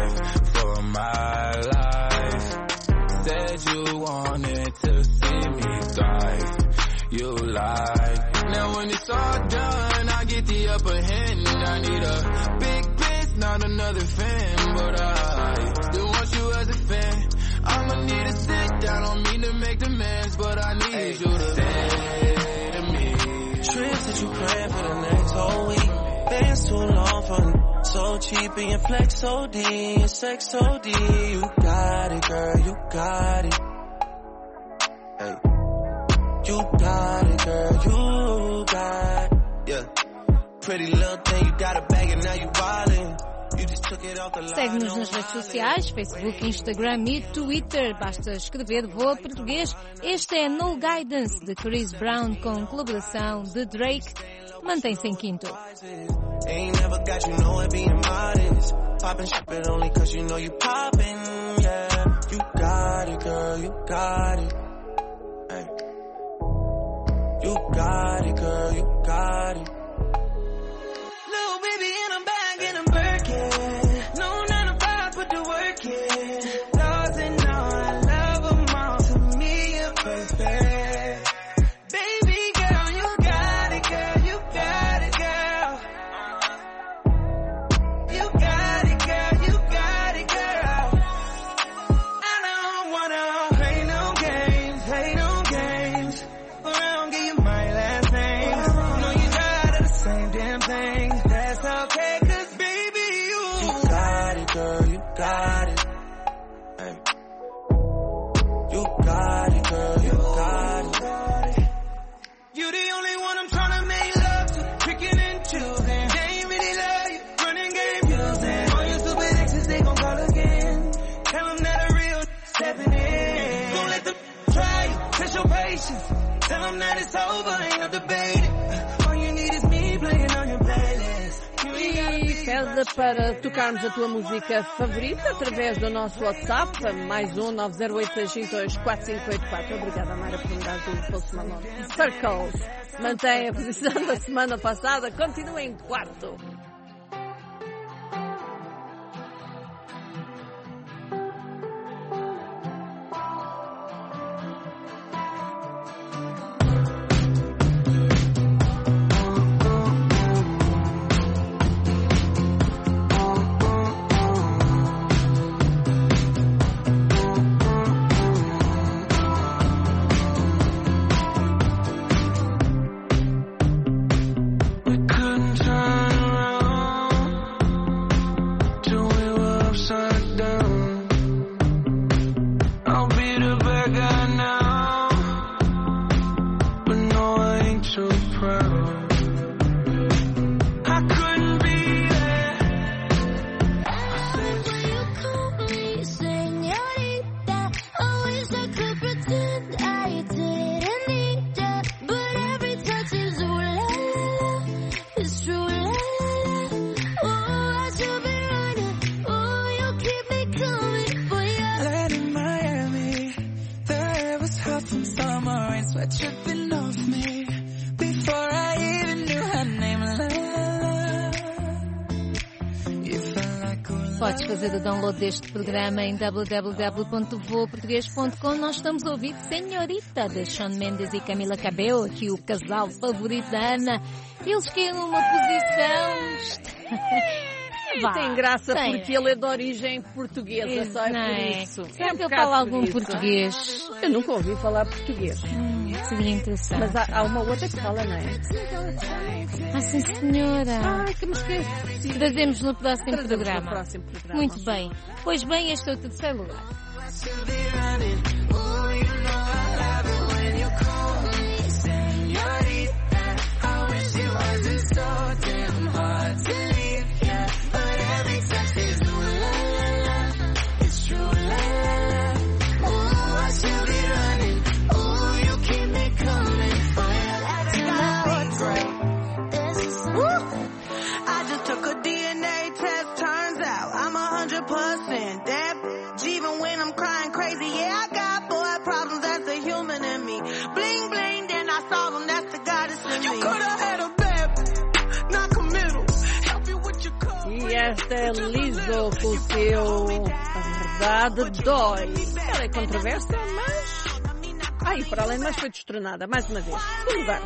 S16: life. Said you wanted to see me thrive. You lied. Now when it's all done, I get the upper hand. I need a big bitch, not another fan. But I still want you as a fan. I'ma need to sit down, don't mean to make demands, but I need you to say to me.
S11: Trips that you plan for the next whole week. Bands too long for so cheap and your flex OD, your sex OD. You got it, girl, you got it. Hey. You got it, girl, you got it. Yeah. Pretty little thing, you got a bag and now you wildin'.
S2: Segue-nos nas redes sociais, Facebook, Instagram e Twitter. Basta escrever Voa Português. Este é No Guidance, de Chris Brown, com colaboração de Drake. Mantém-se em 5º.
S11: Ain't never got you know it being modest. Poppin' shit, but only cause you know you poppin', yeah. You got it, girl, you got it. Hey. You got it, girl, you got it. Little baby and I'm back and I'm Birkin. No 9 to 5, put the work in. Laws and all, I love them all. To me, you're perfect. Baby girl, you got it, girl, you got it, girl. You got it, girl, you got it, girl. I don't wanna play no games, around, give you my last name. Know you tired of the same damn thing. That's okay, cause baby, you got it, girl, you got it. Hey. You got it, girl, you got it. You the only one I'm tryna make love to, picking and choosing. They ain't really love you, running game using. All your stupid exes, they gon' call again. Tell them that a real stepping in. Don't let them try you, test your patience. Tell them that it's over, ain't no debating. All you need is me playing on your playlist.
S1: E pede para tocarmos a tua música favorita através do nosso WhatsApp, mais 908-622-4584. Obrigada, Mayra, por me dar o Post Malone. Circles mantém a posição da semana passada, continua em 4º.
S11: Couldn't turn around.
S2: fazer o download deste programa em www.voaportugues.com. Nós estamos a ouvir Senhorita, de Shawn Mendes e Camila Cabello, aqui o casal favorito da Ana. Eles querem uma posição...
S1: Tem graça porque ele é de origem portuguesa, só por isso.
S2: Será que eu falo algum português?
S1: Eu nunca ouvi falar português.
S2: Seria interessante.
S1: Mas há uma outra que fala, não é?
S2: Ah, sim, senhora.
S1: Ai, que me esqueci.
S2: Trazemos no próximo programa.
S1: próximo programa.
S2: Muito bem. Pois bem, este é o terceiro lugar.
S1: Esta é Lizzo com o seu A Verdade Dói. Ela é controversa, mas... Ai, para além de mais foi destronada, mais uma vez. Segundo lugar.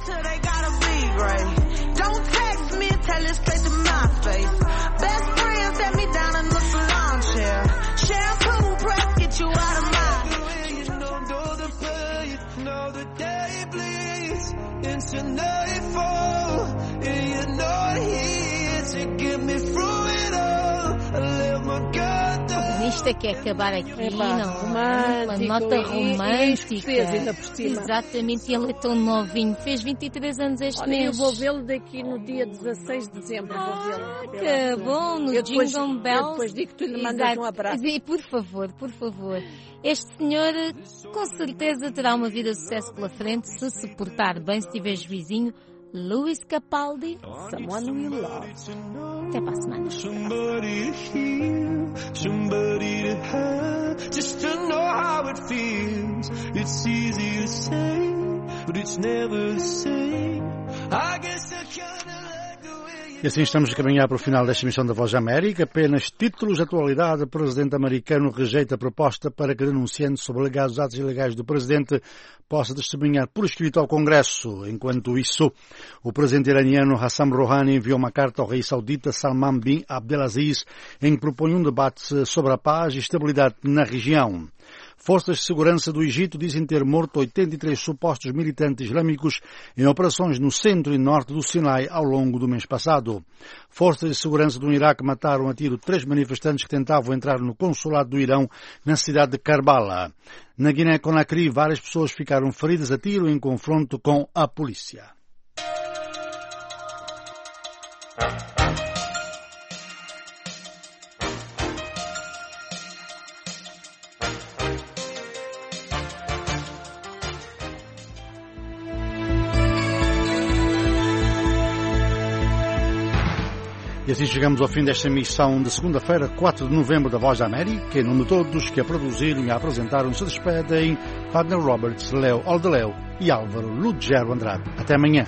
S2: Isto é que é acabar aqui, não?
S1: Romântico,
S2: uma nota romântica.
S1: Ainda por cima.
S2: Exatamente, ele é tão novinho, fez 23 anos este mês.
S1: Eu vou vê-lo daqui no dia 16 de dezembro.
S2: Que bom, no Jingle Bells.
S1: Eu depois digo que tu lhe mandas um abraço.
S2: E por favor. Este senhor com certeza terá uma vida de sucesso pela frente se se portar bem, se tiver juizinho. Luis Capaldi, Someone We Love. Até para a semana.
S16: Somebody to hear, somebody to have, just to know how it feels. It's easy to say, but it's never the same. I guess I kinda like the way you...
S3: E assim estamos a caminhar para o final desta emissão da Voz da América. Apenas títulos de atualidade. O presidente americano rejeita a proposta para que denunciantes sobre alegados atos ilegais do presidente possa testemunhar por escrito ao Congresso. Enquanto isso, o presidente iraniano Hassan Rouhani enviou uma carta ao rei saudita Salman bin Abdelaziz em que propõe um debate sobre a paz e estabilidade na região. Forças de segurança do Egito dizem ter morto 83 supostos militantes islâmicos em operações no centro e norte do Sinai ao longo do mês passado. Forças de segurança do Iraque mataram a tiro 3 manifestantes que tentavam entrar no consulado do Irão na cidade de Karbala. Na Guiné-Conakry, várias pessoas ficaram feridas a tiro em confronto com a polícia. E assim chegamos ao fim desta emissão de segunda-feira, 4 de novembro da Voz da América. Em nome de todos que a produziram e a apresentaram, se despedem Fadner Roberts, Léo Aldeleu e Álvaro Lugero Andrade. Até amanhã.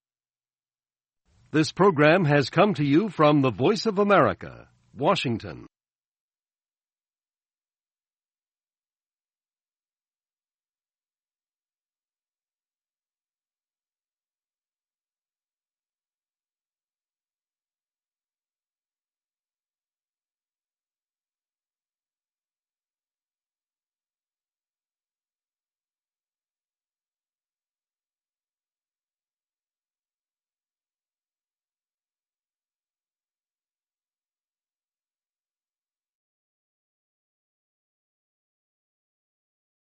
S4: This program has come to you from the Voice of America, Washington.